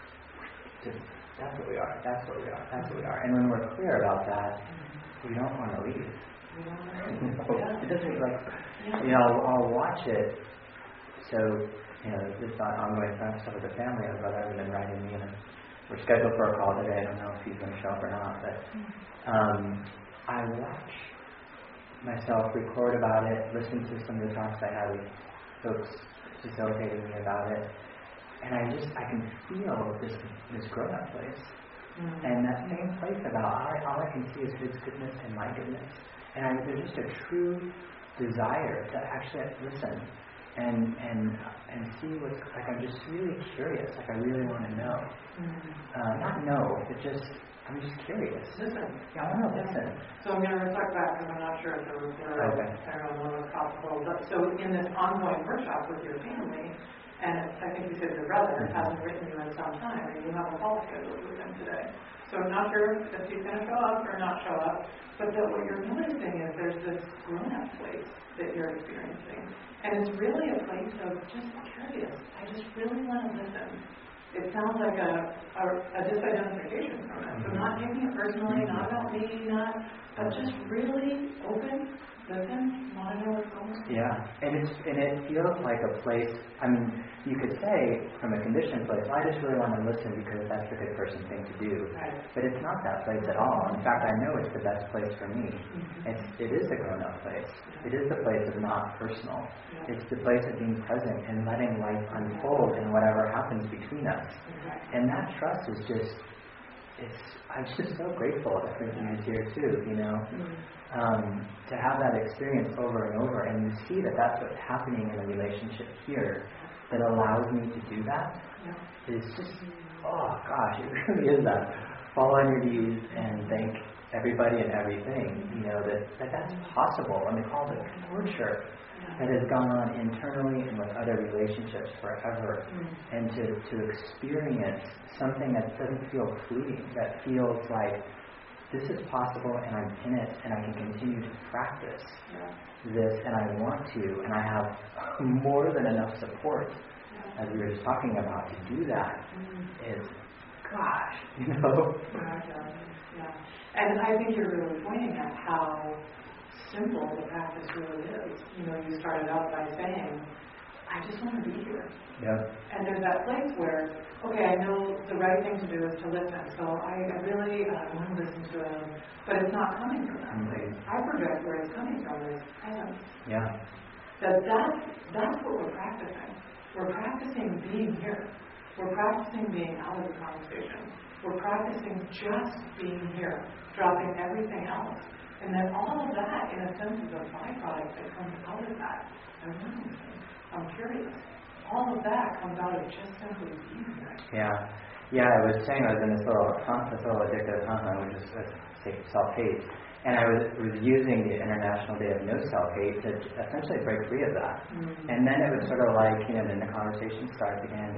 that's what we are. That's what we are. That's what we are. And when we're clear about that, we don't want to leave. It doesn't I'll watch it. So, this ongoing stuff with the family. My brother has been writing me, and we're scheduled for a call today. I don't know if he's going to show up or not, but I watch myself record about it, listen to some of the talks I had with folks facilitating me about it, and I can feel this grown-up place. And that same place about all I can see is His goodness and my goodness. And there's just a true desire to actually listen and see what's like. I'm just really curious. Like I really want to know. Not know, but I'm just curious. Listen. Yeah, I want to listen. So I'm going to reflect back because I'm not sure if there was I don't know what's possible. But so in this ongoing workshop with your family, and I think you said your brother hasn't written you in some time, and you have a call scheduled with him today. So I'm not sure if he's going to show up or not show up, but that what you're noticing is there's this grown-up place that you're experiencing. And it's really a place of just curious. I just really want to listen. It sounds like a disidentification from it. So not taking it personally, not about me, but just really open, listen, want to know what's going on. Yeah, and it feels like a place. I mean, you could say from a conditioned place, I just really want to listen because that's the good person thing to do. Right. But it's not that place at all. In fact, I know it's the best place for me. It is a grown-up place. It is the place of not personal. Yeah. It's the place of being present and letting life unfold in whatever happens between us. And that trust is just. I'm just so grateful that everything is here too, to have that experience over and over, and you see that that's what's happening in a relationship here that allows me to do that. Is just, oh gosh, it really is that. Fall on your knees and thank everybody and everything, that's possible. I mean, all the torture that has gone on internally and with other relationships forever, and to experience something that doesn't feel fleeting, that feels like this is possible and I'm in it and I can continue to practice this and I want to, and I have more than enough support, as we were just talking about, to do that is, gosh, Yeah. And I think you're really pointing at how simple the practice really is. You started out by saying, I just want to be here. Yeah. And there's that place where, okay, I know the right thing to do is to listen, so I really want to listen to him, but it's not coming from that place. I project where it's coming from is presence. Yeah. That's what we're practicing. We're practicing being here. We're practicing being out of the conversation. We're practicing just being here, dropping everything else. And then all of that, in a sense, is a byproduct that comes out of that. I'm curious. All of that comes out of just simply being here. Yeah. I was saying I was in this little addictive which is self-hate, and I was using the International Day of No Self-Hate to essentially break free of that. And then it was sort of like, then the conversation starts again.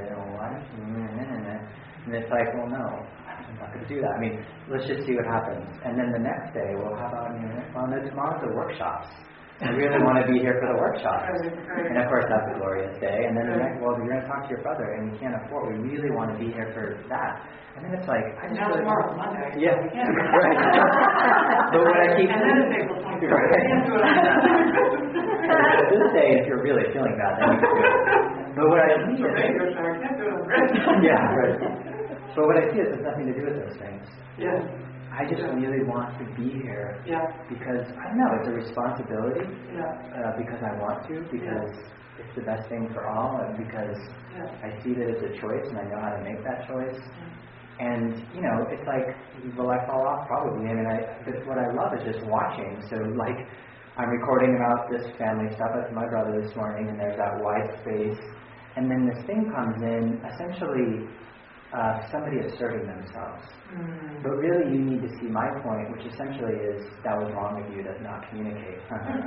And it's like, well, no, I'm not going to do that. I mean, let's just see what happens. And then the next day, well, how about, tomorrow's the workshops. I really want to be here for the workshops. And of course, that's a glorious day. And then the next, well, you're going to talk to your brother, and we can't afford, we really want to be here for that. And then it's like, I just now really tomorrow, Monday. Yeah, right. But what I keep... And then it's April 23rd. At this day, if you're really feeling bad, then you can do it. But what I see is... Yeah, right. But what I see is it has nothing to do with those things. Yes. I I just really want to be here Yeah. because, I don't know, it's a responsibility Yeah. because I want to, because it's the best thing for all, and because I see that it's a choice and I know how to make that choice. And, you know, it's like, will I fall off? Probably. I mean, but what I love is just watching. So, like, I'm recording about this family stuff with my brother this morning, and there's that white space. And then this thing comes in, essentially, somebody is serving themselves. But really, you need to see my point, which essentially is, that was wrong of you to not communicate.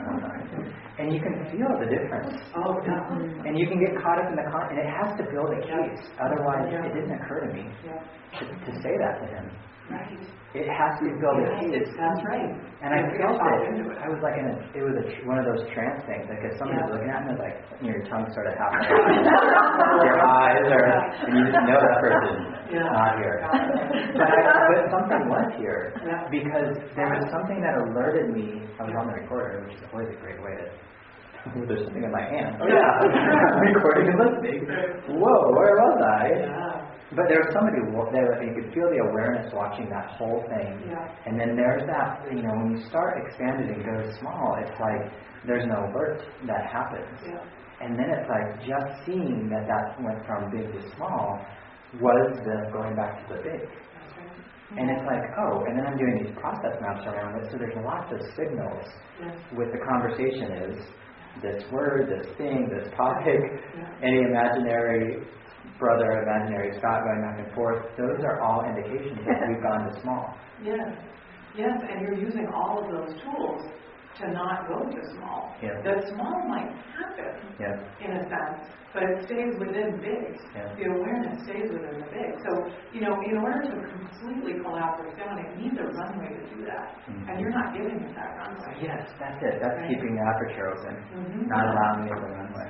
And you can feel the difference. Oh, yeah. And you can get caught up in the and it has to build a case. Otherwise, it didn't occur to me to say that to him. Right. It has to build a case. That's right. And I felt it. I was like it was one of those trance things. Like if somebody was looking at me, like your tongue sort of halfway your eyes, and you just know that person's not here. But something was here because there was something that alerted me. I was on the recorder, which is always a great way to. There's something in my hand. Oh yeah, I'm recording and listening. Whoa, where was I? But there was somebody there, you could feel the awareness watching that whole thing. And then there's that, you know, when you start expanding and go small, it's like there's no alert that happens. And then it's like just seeing that went from big to small was the going back to the big. And it's like, oh, and then I'm doing these process maps around it, so there's lots of signals with the conversation is this word, this thing, this topic, any imaginary brother, imaginary Scott going back and forth, those are all indications that we've gone to small. Yes, and you're using all of those tools to not go to small. The small might happen in a sense, but it stays within big. The awareness stays within the big. So, you know, in order to completely collapse it down, it needs a runway to do that. And you're not giving it that runway. Yes, that's it. That's keeping the aperture open, not allowing it the runway.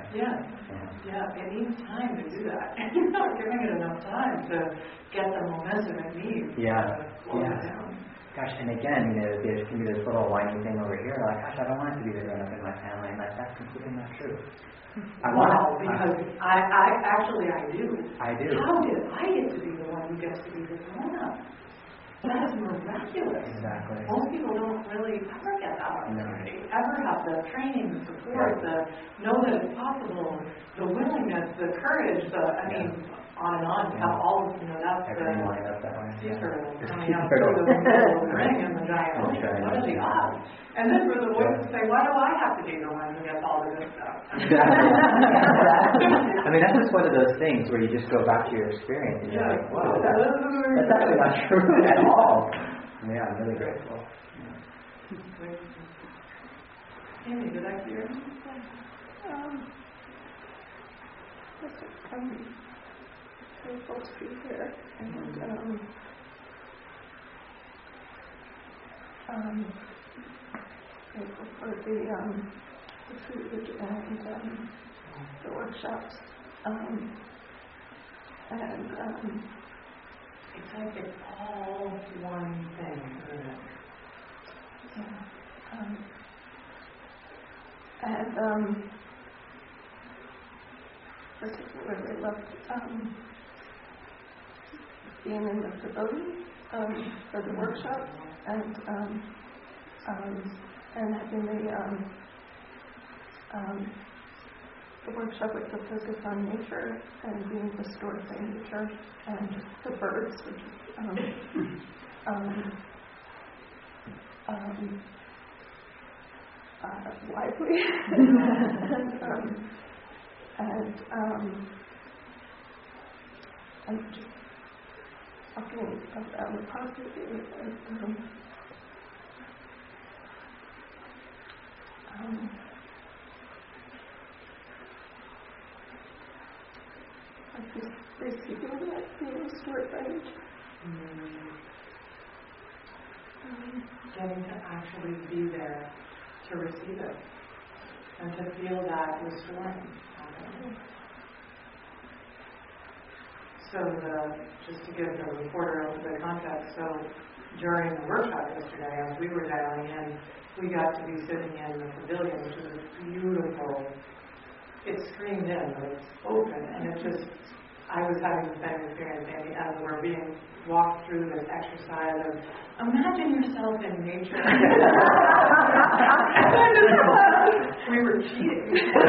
It needs time to do that. And you're not giving it enough time to get the momentum it needs to slow it down. Gosh, and again, you know, there can be this little whiny thing over here, like, gosh, I don't want it to be the grown-up in my family, and that's completely not true. Because I do. I do. How did I get to be the one who gets to be the grown-up? That is miraculous. Exactly. Most people don't really ever get that opportunity, ever have the training, the support, the know that it's possible, the willingness, the courage, on and on, have all of, that's everything lined up that way. Sea turtle coming out through the window of the ring in the giant ocean. What are the odds? And then for the boys to say, why do I have to be the one who gets all of this stuff? Exactly. I mean, that's just one of those things where you just go back to your experience and you're like, wow, that's actually not true at all. Yeah, I'm really grateful. Amy, did I hear? Grateful to be here, and grateful for the food and the workshops, it's like it's all one thing, isn't it? Particularly loved being in the pavilion for the workshop and having the workshop with the focus on nature and being restored by nature and the birds, which is lively and just talking about the positive like just receiving that being restored by nature. Getting to actually be there to receive it and to feel that restoring happening. So just to give the reporter the context, so during the workshop yesterday, as we were dialing in, we got to be sitting in the pavilion, which is beautiful. It's screened in, but it's open, and it just I was having the same experience, Andy, as we're being walked through this exercise of imagine yourself in nature. We were cheating.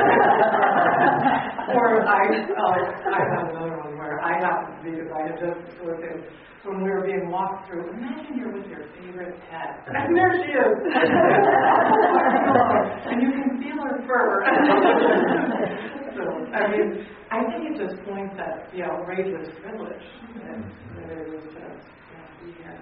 Or I have another one where I happened to be, because I had just looked at when we were being walked through, imagine you're with your favorite pet. And there she is. And you can feel her fur. So, I mean, I think it just points at the outrageous privilege that it is to be here.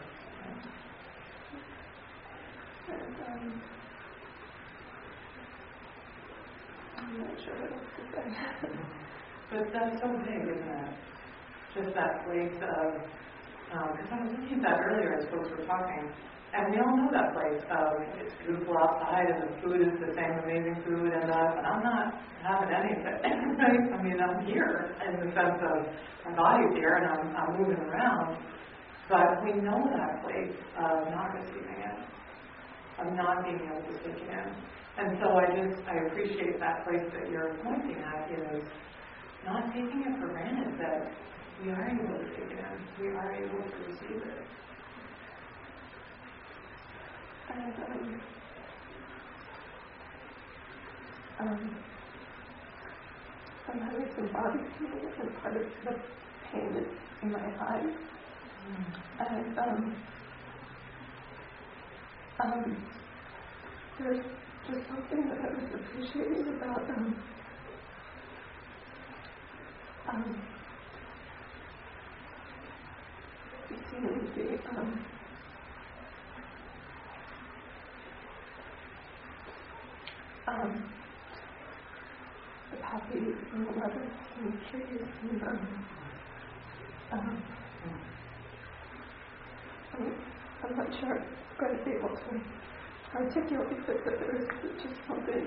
I'm not sure what else to say. But that's so big, isn't it? Just that place of, because I was thinking of that earlier as folks were talking, and we all know that place. It's beautiful outside, and the food is the same amazing food, and I'm not having any of it. Right? I mean, I'm here in the sense of my body's here, and I'm moving around, but we know that place of not receiving it, of not being able to take it in. And so I appreciate that place that you're pointing at is not taking it for granted that we are able to take it in. We are able to receive it. And I'm having some body pain, and part of the pain is in my eyes. And there's just something that I was appreciating about seeing the poppies and the lettuce and the trees and I'm not sure I'm going to be able to articulate it, but there's just something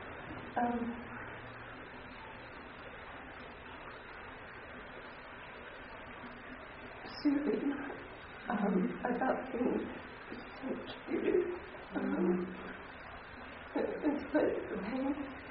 soothing about seeing such beauty in spite of the pain.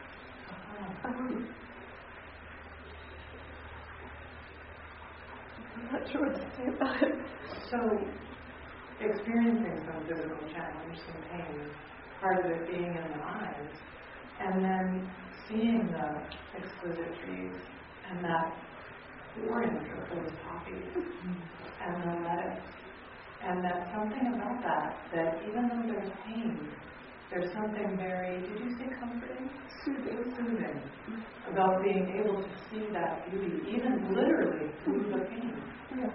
I'm not sure what to say about it. So, experiencing some physical challenge, some pain, part of it being in the eyes, and then seeing the exquisite trees and that orange of those poppies and the lettuce, and that something about that even though there's pain, there's something very, did you say comforting? Soothing about being able to see that beauty, even literally through the pain. Yeah.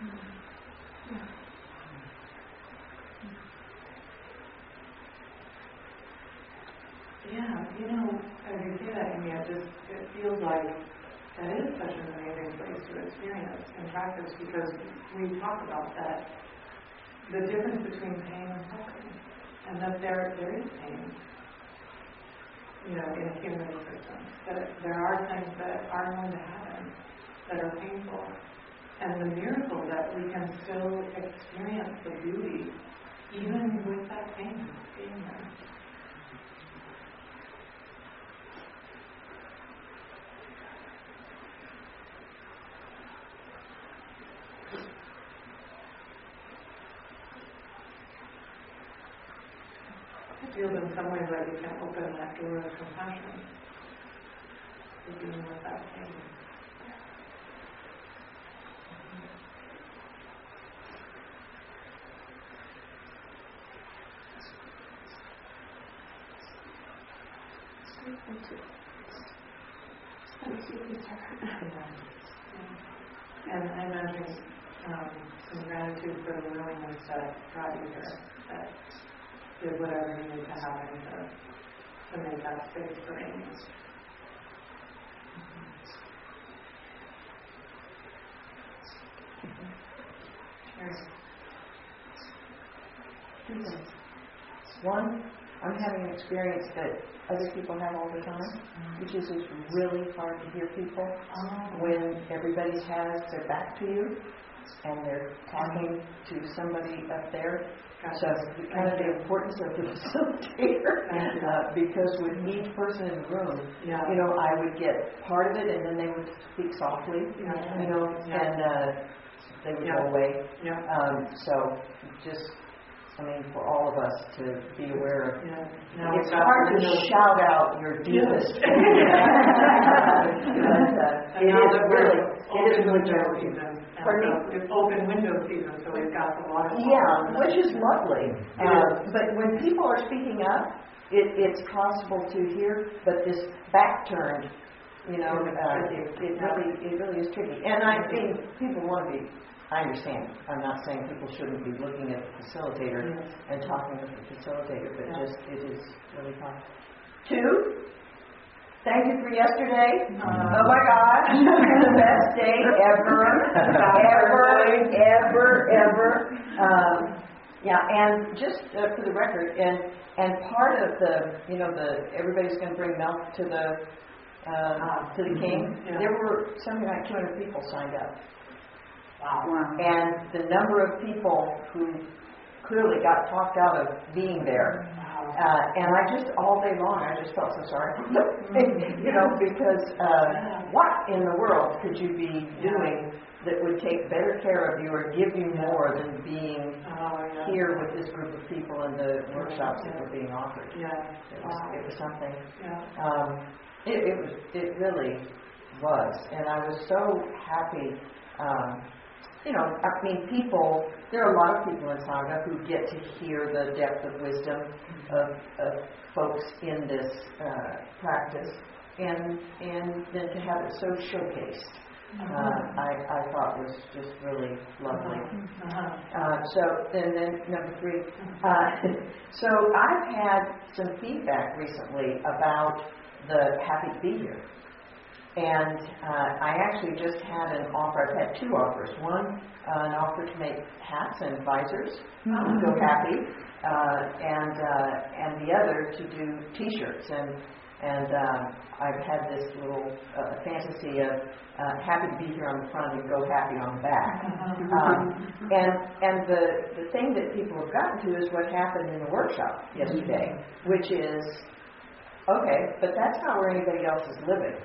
Yeah, you know, as you say that, Amy, it feels like that is such an amazing place to experience and practice, because we talk about that, the difference between pain and suffering, and that there is pain, you know, in human existence, that there are things that are going to happen that are painful, and the miracle that we can still experience the beauty even with that pain being there. It feels in some ways like we can open that door of compassion to being with that pain. And I imagine some gratitude for the willingness that brought you here, that did whatever needed to happen to make that space for Amy. One, I'm having an experience that other people have all the time, which is it's really hard to hear people when everybody has their back to you. and they're talking to somebody up there. So it's kind of the importance of the facilitator, because with each person in the room, you know, I would get part of it, and then they would speak softly, you know, and they would go away. So just, I mean, for all of us to be aware of, it's hard to shout out your deepest. It is window season. It's open window season, so we've got a lot of which is lovely. But when people are speaking up, it's possible to hear, but this back turned, you know, it really is tricky. And I think people want to be. I understand. I'm not saying people shouldn't be looking at the facilitator and talking with the facilitator, but just it is really fun. 2, thank you for yesterday. Oh my gosh, the best day ever. And just for the record, and part of the, you know, everybody's going to bring milk to the king. There were something like 200 people signed up. Wow. And the number of people who clearly got talked out of being there. And I just, all day long, I just felt so sorry. You know, because what in the world could you be doing that would take better care of you or give you more than being here with this group of people in the workshops that were being offered? It was something. It really was. And I was so happy. You know, I mean, there are a lot of people in Sangha who get to hear the depth of wisdom of folks in this practice, and then to have it so showcased, I thought was just really lovely. So, and then number 3, so I've had some feedback recently about the happy to be here. And I actually just had an offer. I've had 2 offers. One, an offer to make hats and visors, Go Happy, and the other to do T-shirts. And I've had this little fantasy of happy to be here on the front and Go Happy on the back. And the thing that people have gotten to is what happened in the workshop yesterday, which is, okay, but that's not where anybody else is living.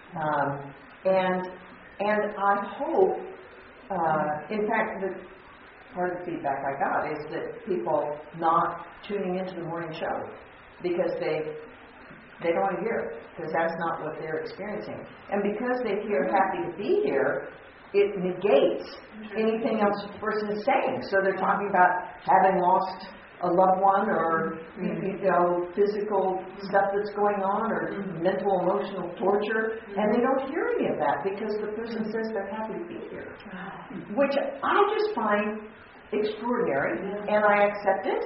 And I hope, in fact, part of the feedback I got is that people not tuning into the morning show because they don't want to hear it, because that's not what they're experiencing. And because they hear happy to be here, it negates anything else the person is saying. So they're talking about having lost a loved one, or you know, physical stuff that's going on, or mental, emotional torture, and they don't hear any of that because the person says they're happy to be here, which I just find extraordinary, and I accept it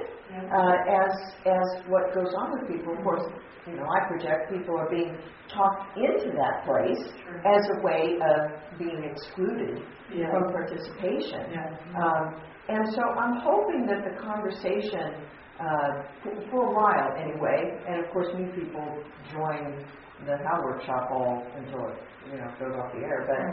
as what goes on with people. Of course, you know, I project people are being talked into that place as a way of being excluded from participation. And so I'm hoping that the conversation, for a while anyway, and of course new people join the How Workshop all until it, you know, goes off the air, but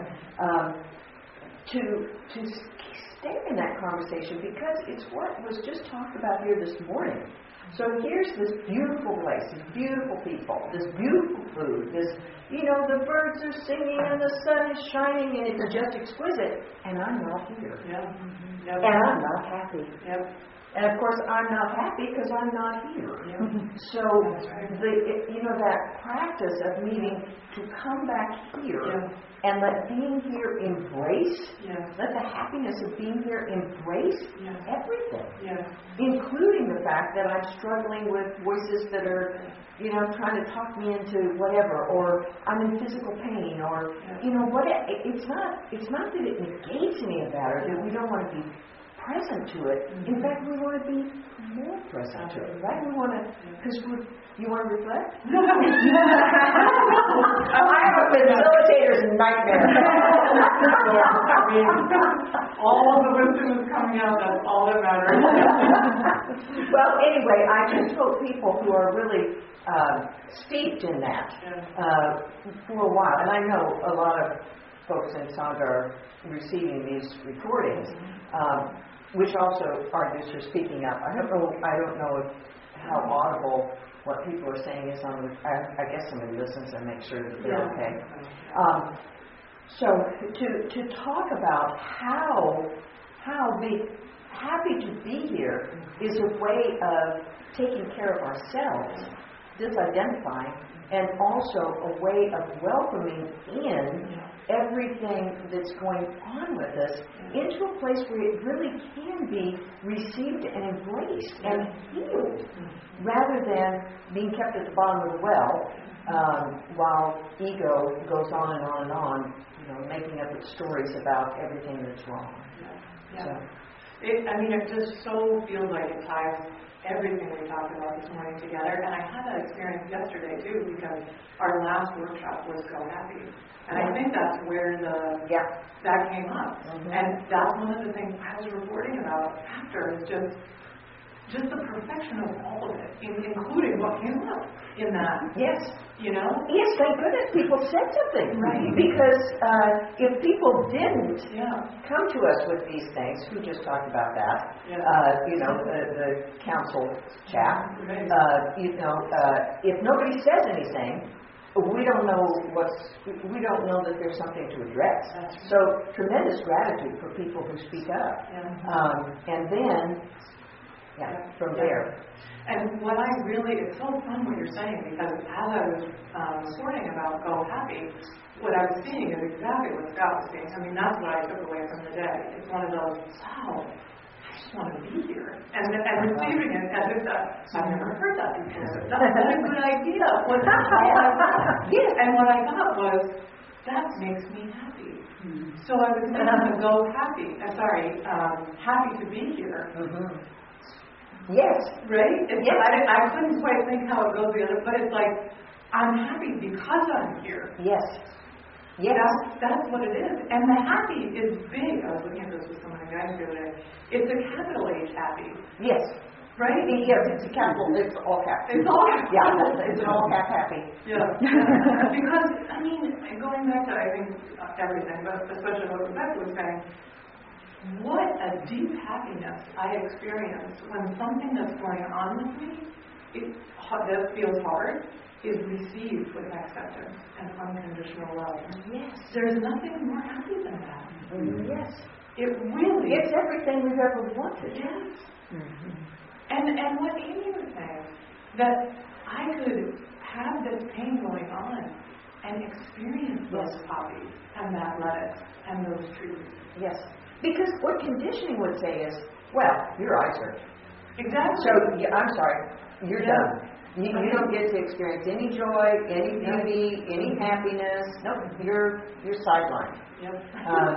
to stay in that conversation, because it's what was just talked about here this morning. So here's this beautiful place, these beautiful people, this beautiful food, this, you know, the birds are singing and the sun is shining and it's just exquisite, and I'm not here. And I'm not happy. And of course, I'm not happy because I'm not here. So, you know, that practice of needing to come back here and let being here embrace, let the happiness of being here embrace everything, including the fact that I'm struggling with voices that are, you know, trying to talk me into whatever, or I'm in physical pain, or, you know, what? It's not that it negates any of that, or that we don't want to be present to it. In fact, we want to be more present to it, right? We want to, because you want to reflect? I have a facilitator's nightmare. I mean, all the wisdom is coming out, that's all that matters. Well, anyway, I just hope people who are really steeped in that for a while, and I know a lot of folks in Sangha are receiving these recordings, which also argues for speaking up. I don't know how audible what people are saying is on the. I guess somebody listens and makes sure that they're okay. So to talk about how happy to be here is a way of taking care of ourselves, disidentifying, and also a way of welcoming in everything that's going on with us into a place where it really can be received and embraced and healed, rather than being kept at the bottom of the well while ego goes on and on and on, making up its stories about everything that's wrong. So. It just so feels like it ties everything we talked about this morning together. And I had that experience yesterday too, because our last workshop was So Happy. And I think that's where that came up. Mm-hmm. And that's one of the things I was reporting about after, is just the perfection of all of it, including what came up in that. Yes. Yes, thank goodness people said something. Right. Because if people didn't come to us with these things, who just talked about that, the council chap, right. If nobody says anything, we don't know that there's something to address. So tremendous gratitude for people who speak up. Yeah. And then from there. And what it's so fun what you're saying, because as I was reporting about Go Happy, what I was seeing is exactly what Scott was seeing. That's what I took away from the day. It's one of those, wow, I just want to be here. And receiving it as if I've never heard that before. That's a good idea. Yes. And what I thought was, that makes me happy. Mm-hmm. So I was making a Go Happy. Happy to be here. Mm-hmm. Yes. Right? I couldn't quite think how it goes together, but it's like, I'm happy because I'm here. Yes. Yes. That's what it is. And the happy is big. I was looking at this with some of the guys the other day. It's a capital H happy. Yes. Right? Yes, it's a capital, it's all cap. It's all cap. Yeah, it's an all cap happy. Yeah. Because, going back to, I think, everything, but especially what Rebecca was saying, what a deep happiness I experience when something that's going on with me, that feels hard, is received with acceptance and unconditional love. Yes. There's nothing more happy than that. Mm-hmm. Yes. It really is. It's everything we've ever wanted. Yes. Mm-hmm. And what Amy was saying, that I could have this pain going on and experience those poppies and that lettuce and those trees. Yes. Because what conditioning would say is, well, your eyes hurt. Exactly. So, I'm sorry, you're done. You don't get to experience any joy, any beauty, any happiness. Nope, you're sidelined. Yep.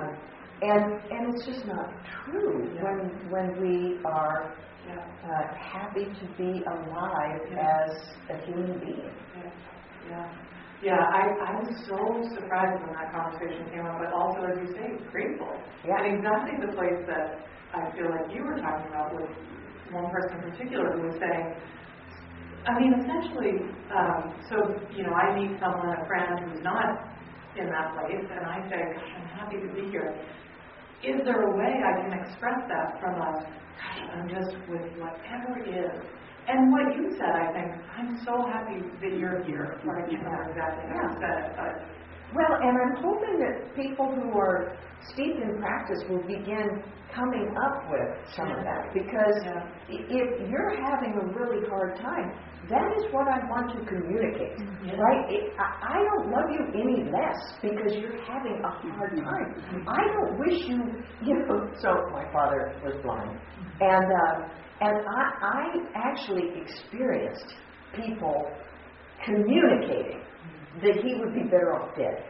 And it's just not true when we are happy to be alive as a human being. Yeah, I was so surprised when that conversation came up, but also, as you say, grateful. Yeah. And exactly the place that I feel like you were talking about with one person in particular who was saying, essentially, I meet someone, a friend who's not in that place, and I say, gosh, I'm happy to be here. Is there a way I can express that from gosh, I'm just with whatever is? And what you said, I think, I'm so happy that you're here. Or I can't remember exactly how you said it, but... Well, and I'm hoping that people who are steeped in practice will begin coming up with some of that. Because if you're having a really hard time, that is what I want to communicate, right? I don't love you any less because you're having a hard time. I don't wish you, So my father was blind, and I actually experienced people communicating that he would be better off dead.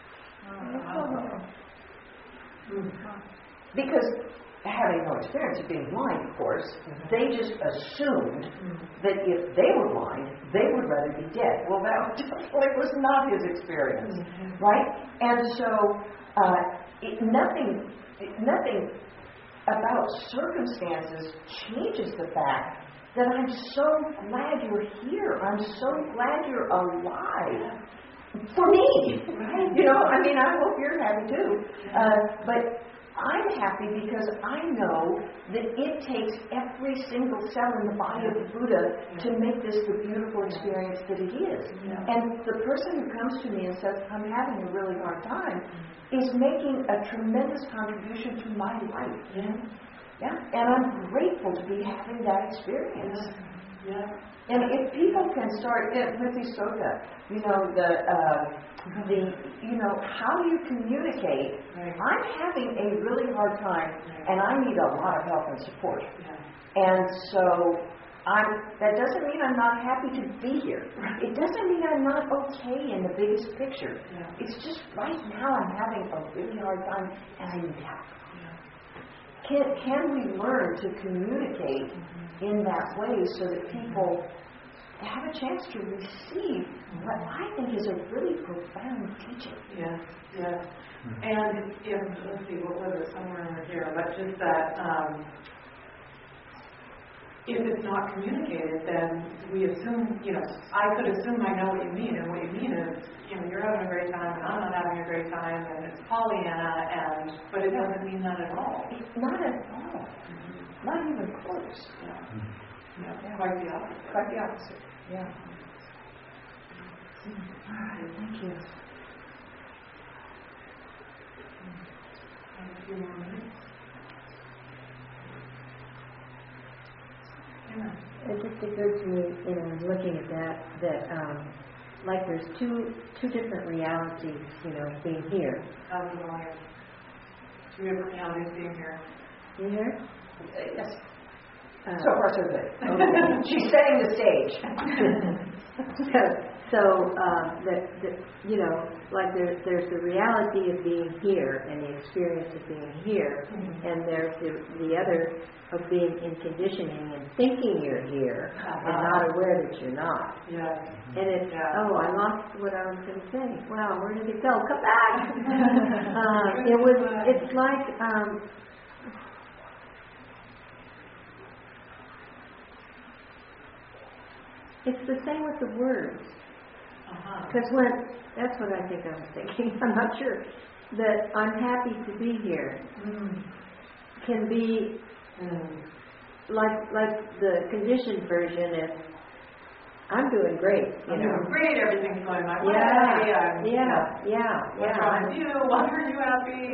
Because having no experience of being blind, of course, they just assumed that if they were blind, they would rather be dead. Well, that was not his experience, right? And so nothing about circumstances changes the fact that I'm so glad you're here. I'm so glad you're alive. for me. You know, I mean, I hope you're happy too. But I'm happy because I know that it takes every single cell in the body of the Buddha to make this the beautiful experience that it is. And the person who comes to me and says, I'm having a really hard time, is making a tremendous contribution to my life. Yeah. And I'm grateful to be having that experience. And if people can start, Mithri Sota, you know, how do you communicate? I'm having a really hard time, and I need a lot of help and support. And so that doesn't mean I'm not happy to be here. It doesn't mean I'm not okay in the biggest picture. It's just right now I'm having a really hard time, and I need help. Can we learn to communicate in that way so that people have a chance to receive what I think is a really profound teaching? Yes. And let's see, what was it, somewhere over here, but just that if it's not communicated, then we assume, I could assume I know what you mean, and what you mean is, you're having a great time, and I'm not having a great time, and it's Pollyanna, but it doesn't mean that at all. Not at all. Not even close. Quite the opposite. Quite the opposite. Yeah. All right, thank you. A few more minutes. It just occurred to me, looking at that like there's two different realities, being here. How's it going? Two different realities being here. You here? Yes. So far, so good. Okay. She's setting the stage. like there's the reality of being here and the experience of being here, and there's the other of being in conditioning and thinking you're here and not aware that you're not. And it's, I lost what I was going to say. Wow, where did it go? Come back! It's like, it's the same with the words. Because that's what I think I was thinking, I'm not sure, that I'm happy to be here can be like the conditioned version is, I'm doing great. I'm doing great, everything's going my way. What's wrong with you? Why are you happy?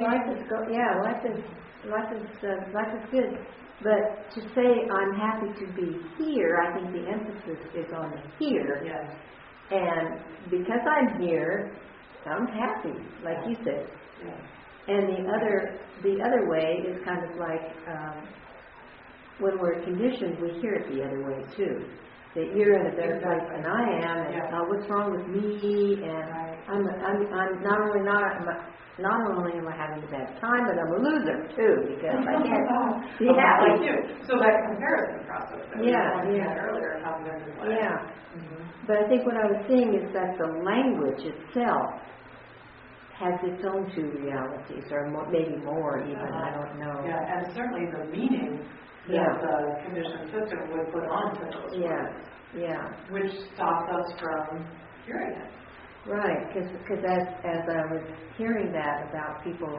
Life is good. But to say I'm happy to be here, I think the emphasis is on the here. And because I'm here, I'm happy, like you said. And the other way is kind of like when we're conditioned, we hear it the other way too. That you're in a better place than I am, and what's wrong with me? And I'm not only am I having a bad time, but I'm a loser too because I can't be happy. So that comparison process that we had earlier, how we But I think what I was saying is that the language itself has its own two realities, or maybe more even. I don't know. And certainly the meaning that the conditioned system would put onto those words, which stops us from hearing it. Right, because as I was hearing that about people,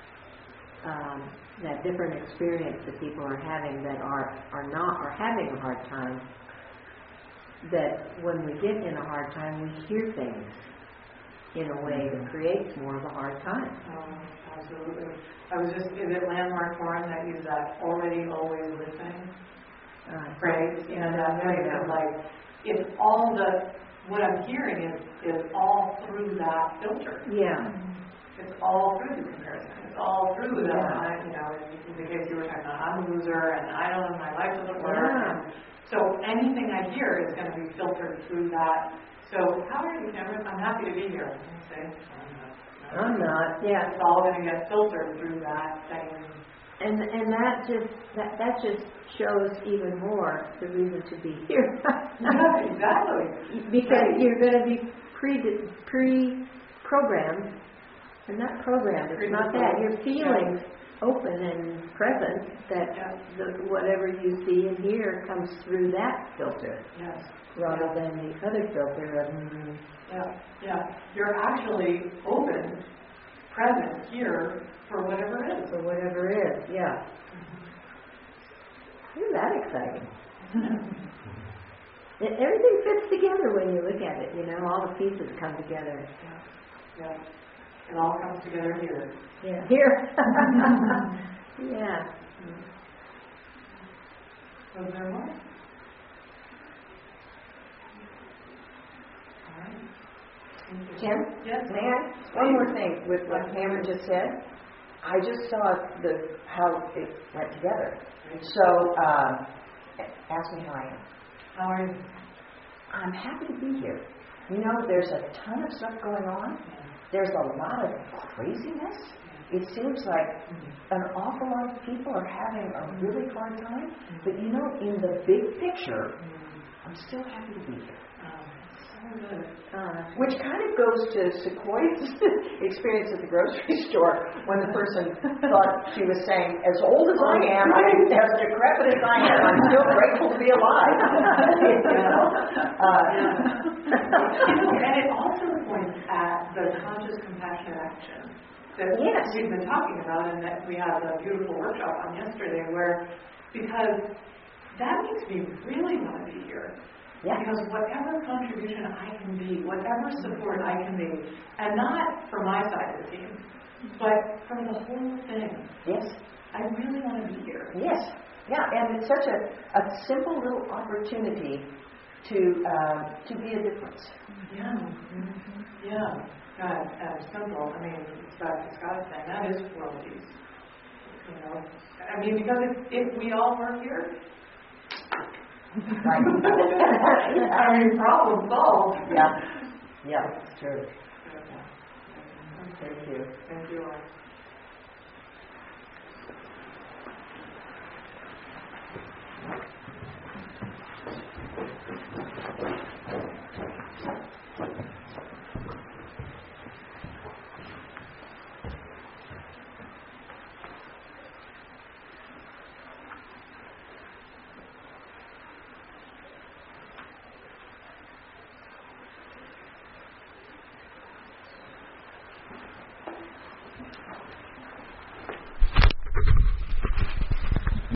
that different experience that people are having that are having a hard time, that when we get in a hard time, we hear things in a way that creates more of a hard time. Absolutely. I was is it Landmark Forum that use that already, always listening phrase? That phrase of like, it's all what I'm hearing is all through that filter. It's all through the comparison. It's all through the, in the case you were talking about, I'm a loser and I don't know, my life doesn't work. So anything I hear is going to be filtered through that. So how are you, Cameron? I'm happy to be here. I'm not. It's all going to get filtered through that thing. And that just shows even more the reason to be here. Exactly. Because you're going to be pre-programmed, and not programmed. It's not that. Your feelings open and present, that whatever you see and hear comes through that filter, rather than the other filter of. You're actually open, present here for whatever is. For whatever is, yeah. Isn't that exciting? Everything fits together when you look at it, all the pieces come together. Yeah. It all comes together here. Yeah, here. Yeah. Was there more? All right. Kim? Yes. May I? One more thing with what Cameron just said. I just saw how it went together. So, ask me how I am. How are you? I'm happy to be here. There's a ton of stuff going on. There's a lot of craziness. It seems like an awful lot of people are having a really hard time. But in the big picture, I'm still happy to be here. Which kind of goes to Sequoia's experience at the grocery store when the person thought she was saying, as old as I am, as decrepit as I am, I'm still grateful to be alive. And it also points at the conscious compassionate action that we've been talking about, and that we had a beautiful workshop on yesterday, because that makes me really want to be here. Yeah. Because whatever contribution I can be, whatever support I can be, and not from my side of the team, but from the whole thing. Yes. I really want to be here. Yes. Yeah, and it's such a simple little opportunity to be a difference. Yeah. Yeah. God, simple. I mean, it's back to Scott's saying, that is world peace. Because if we all work here, Right. problem solved. Yeah. Yeah, it's true. Thank you. Thank you all.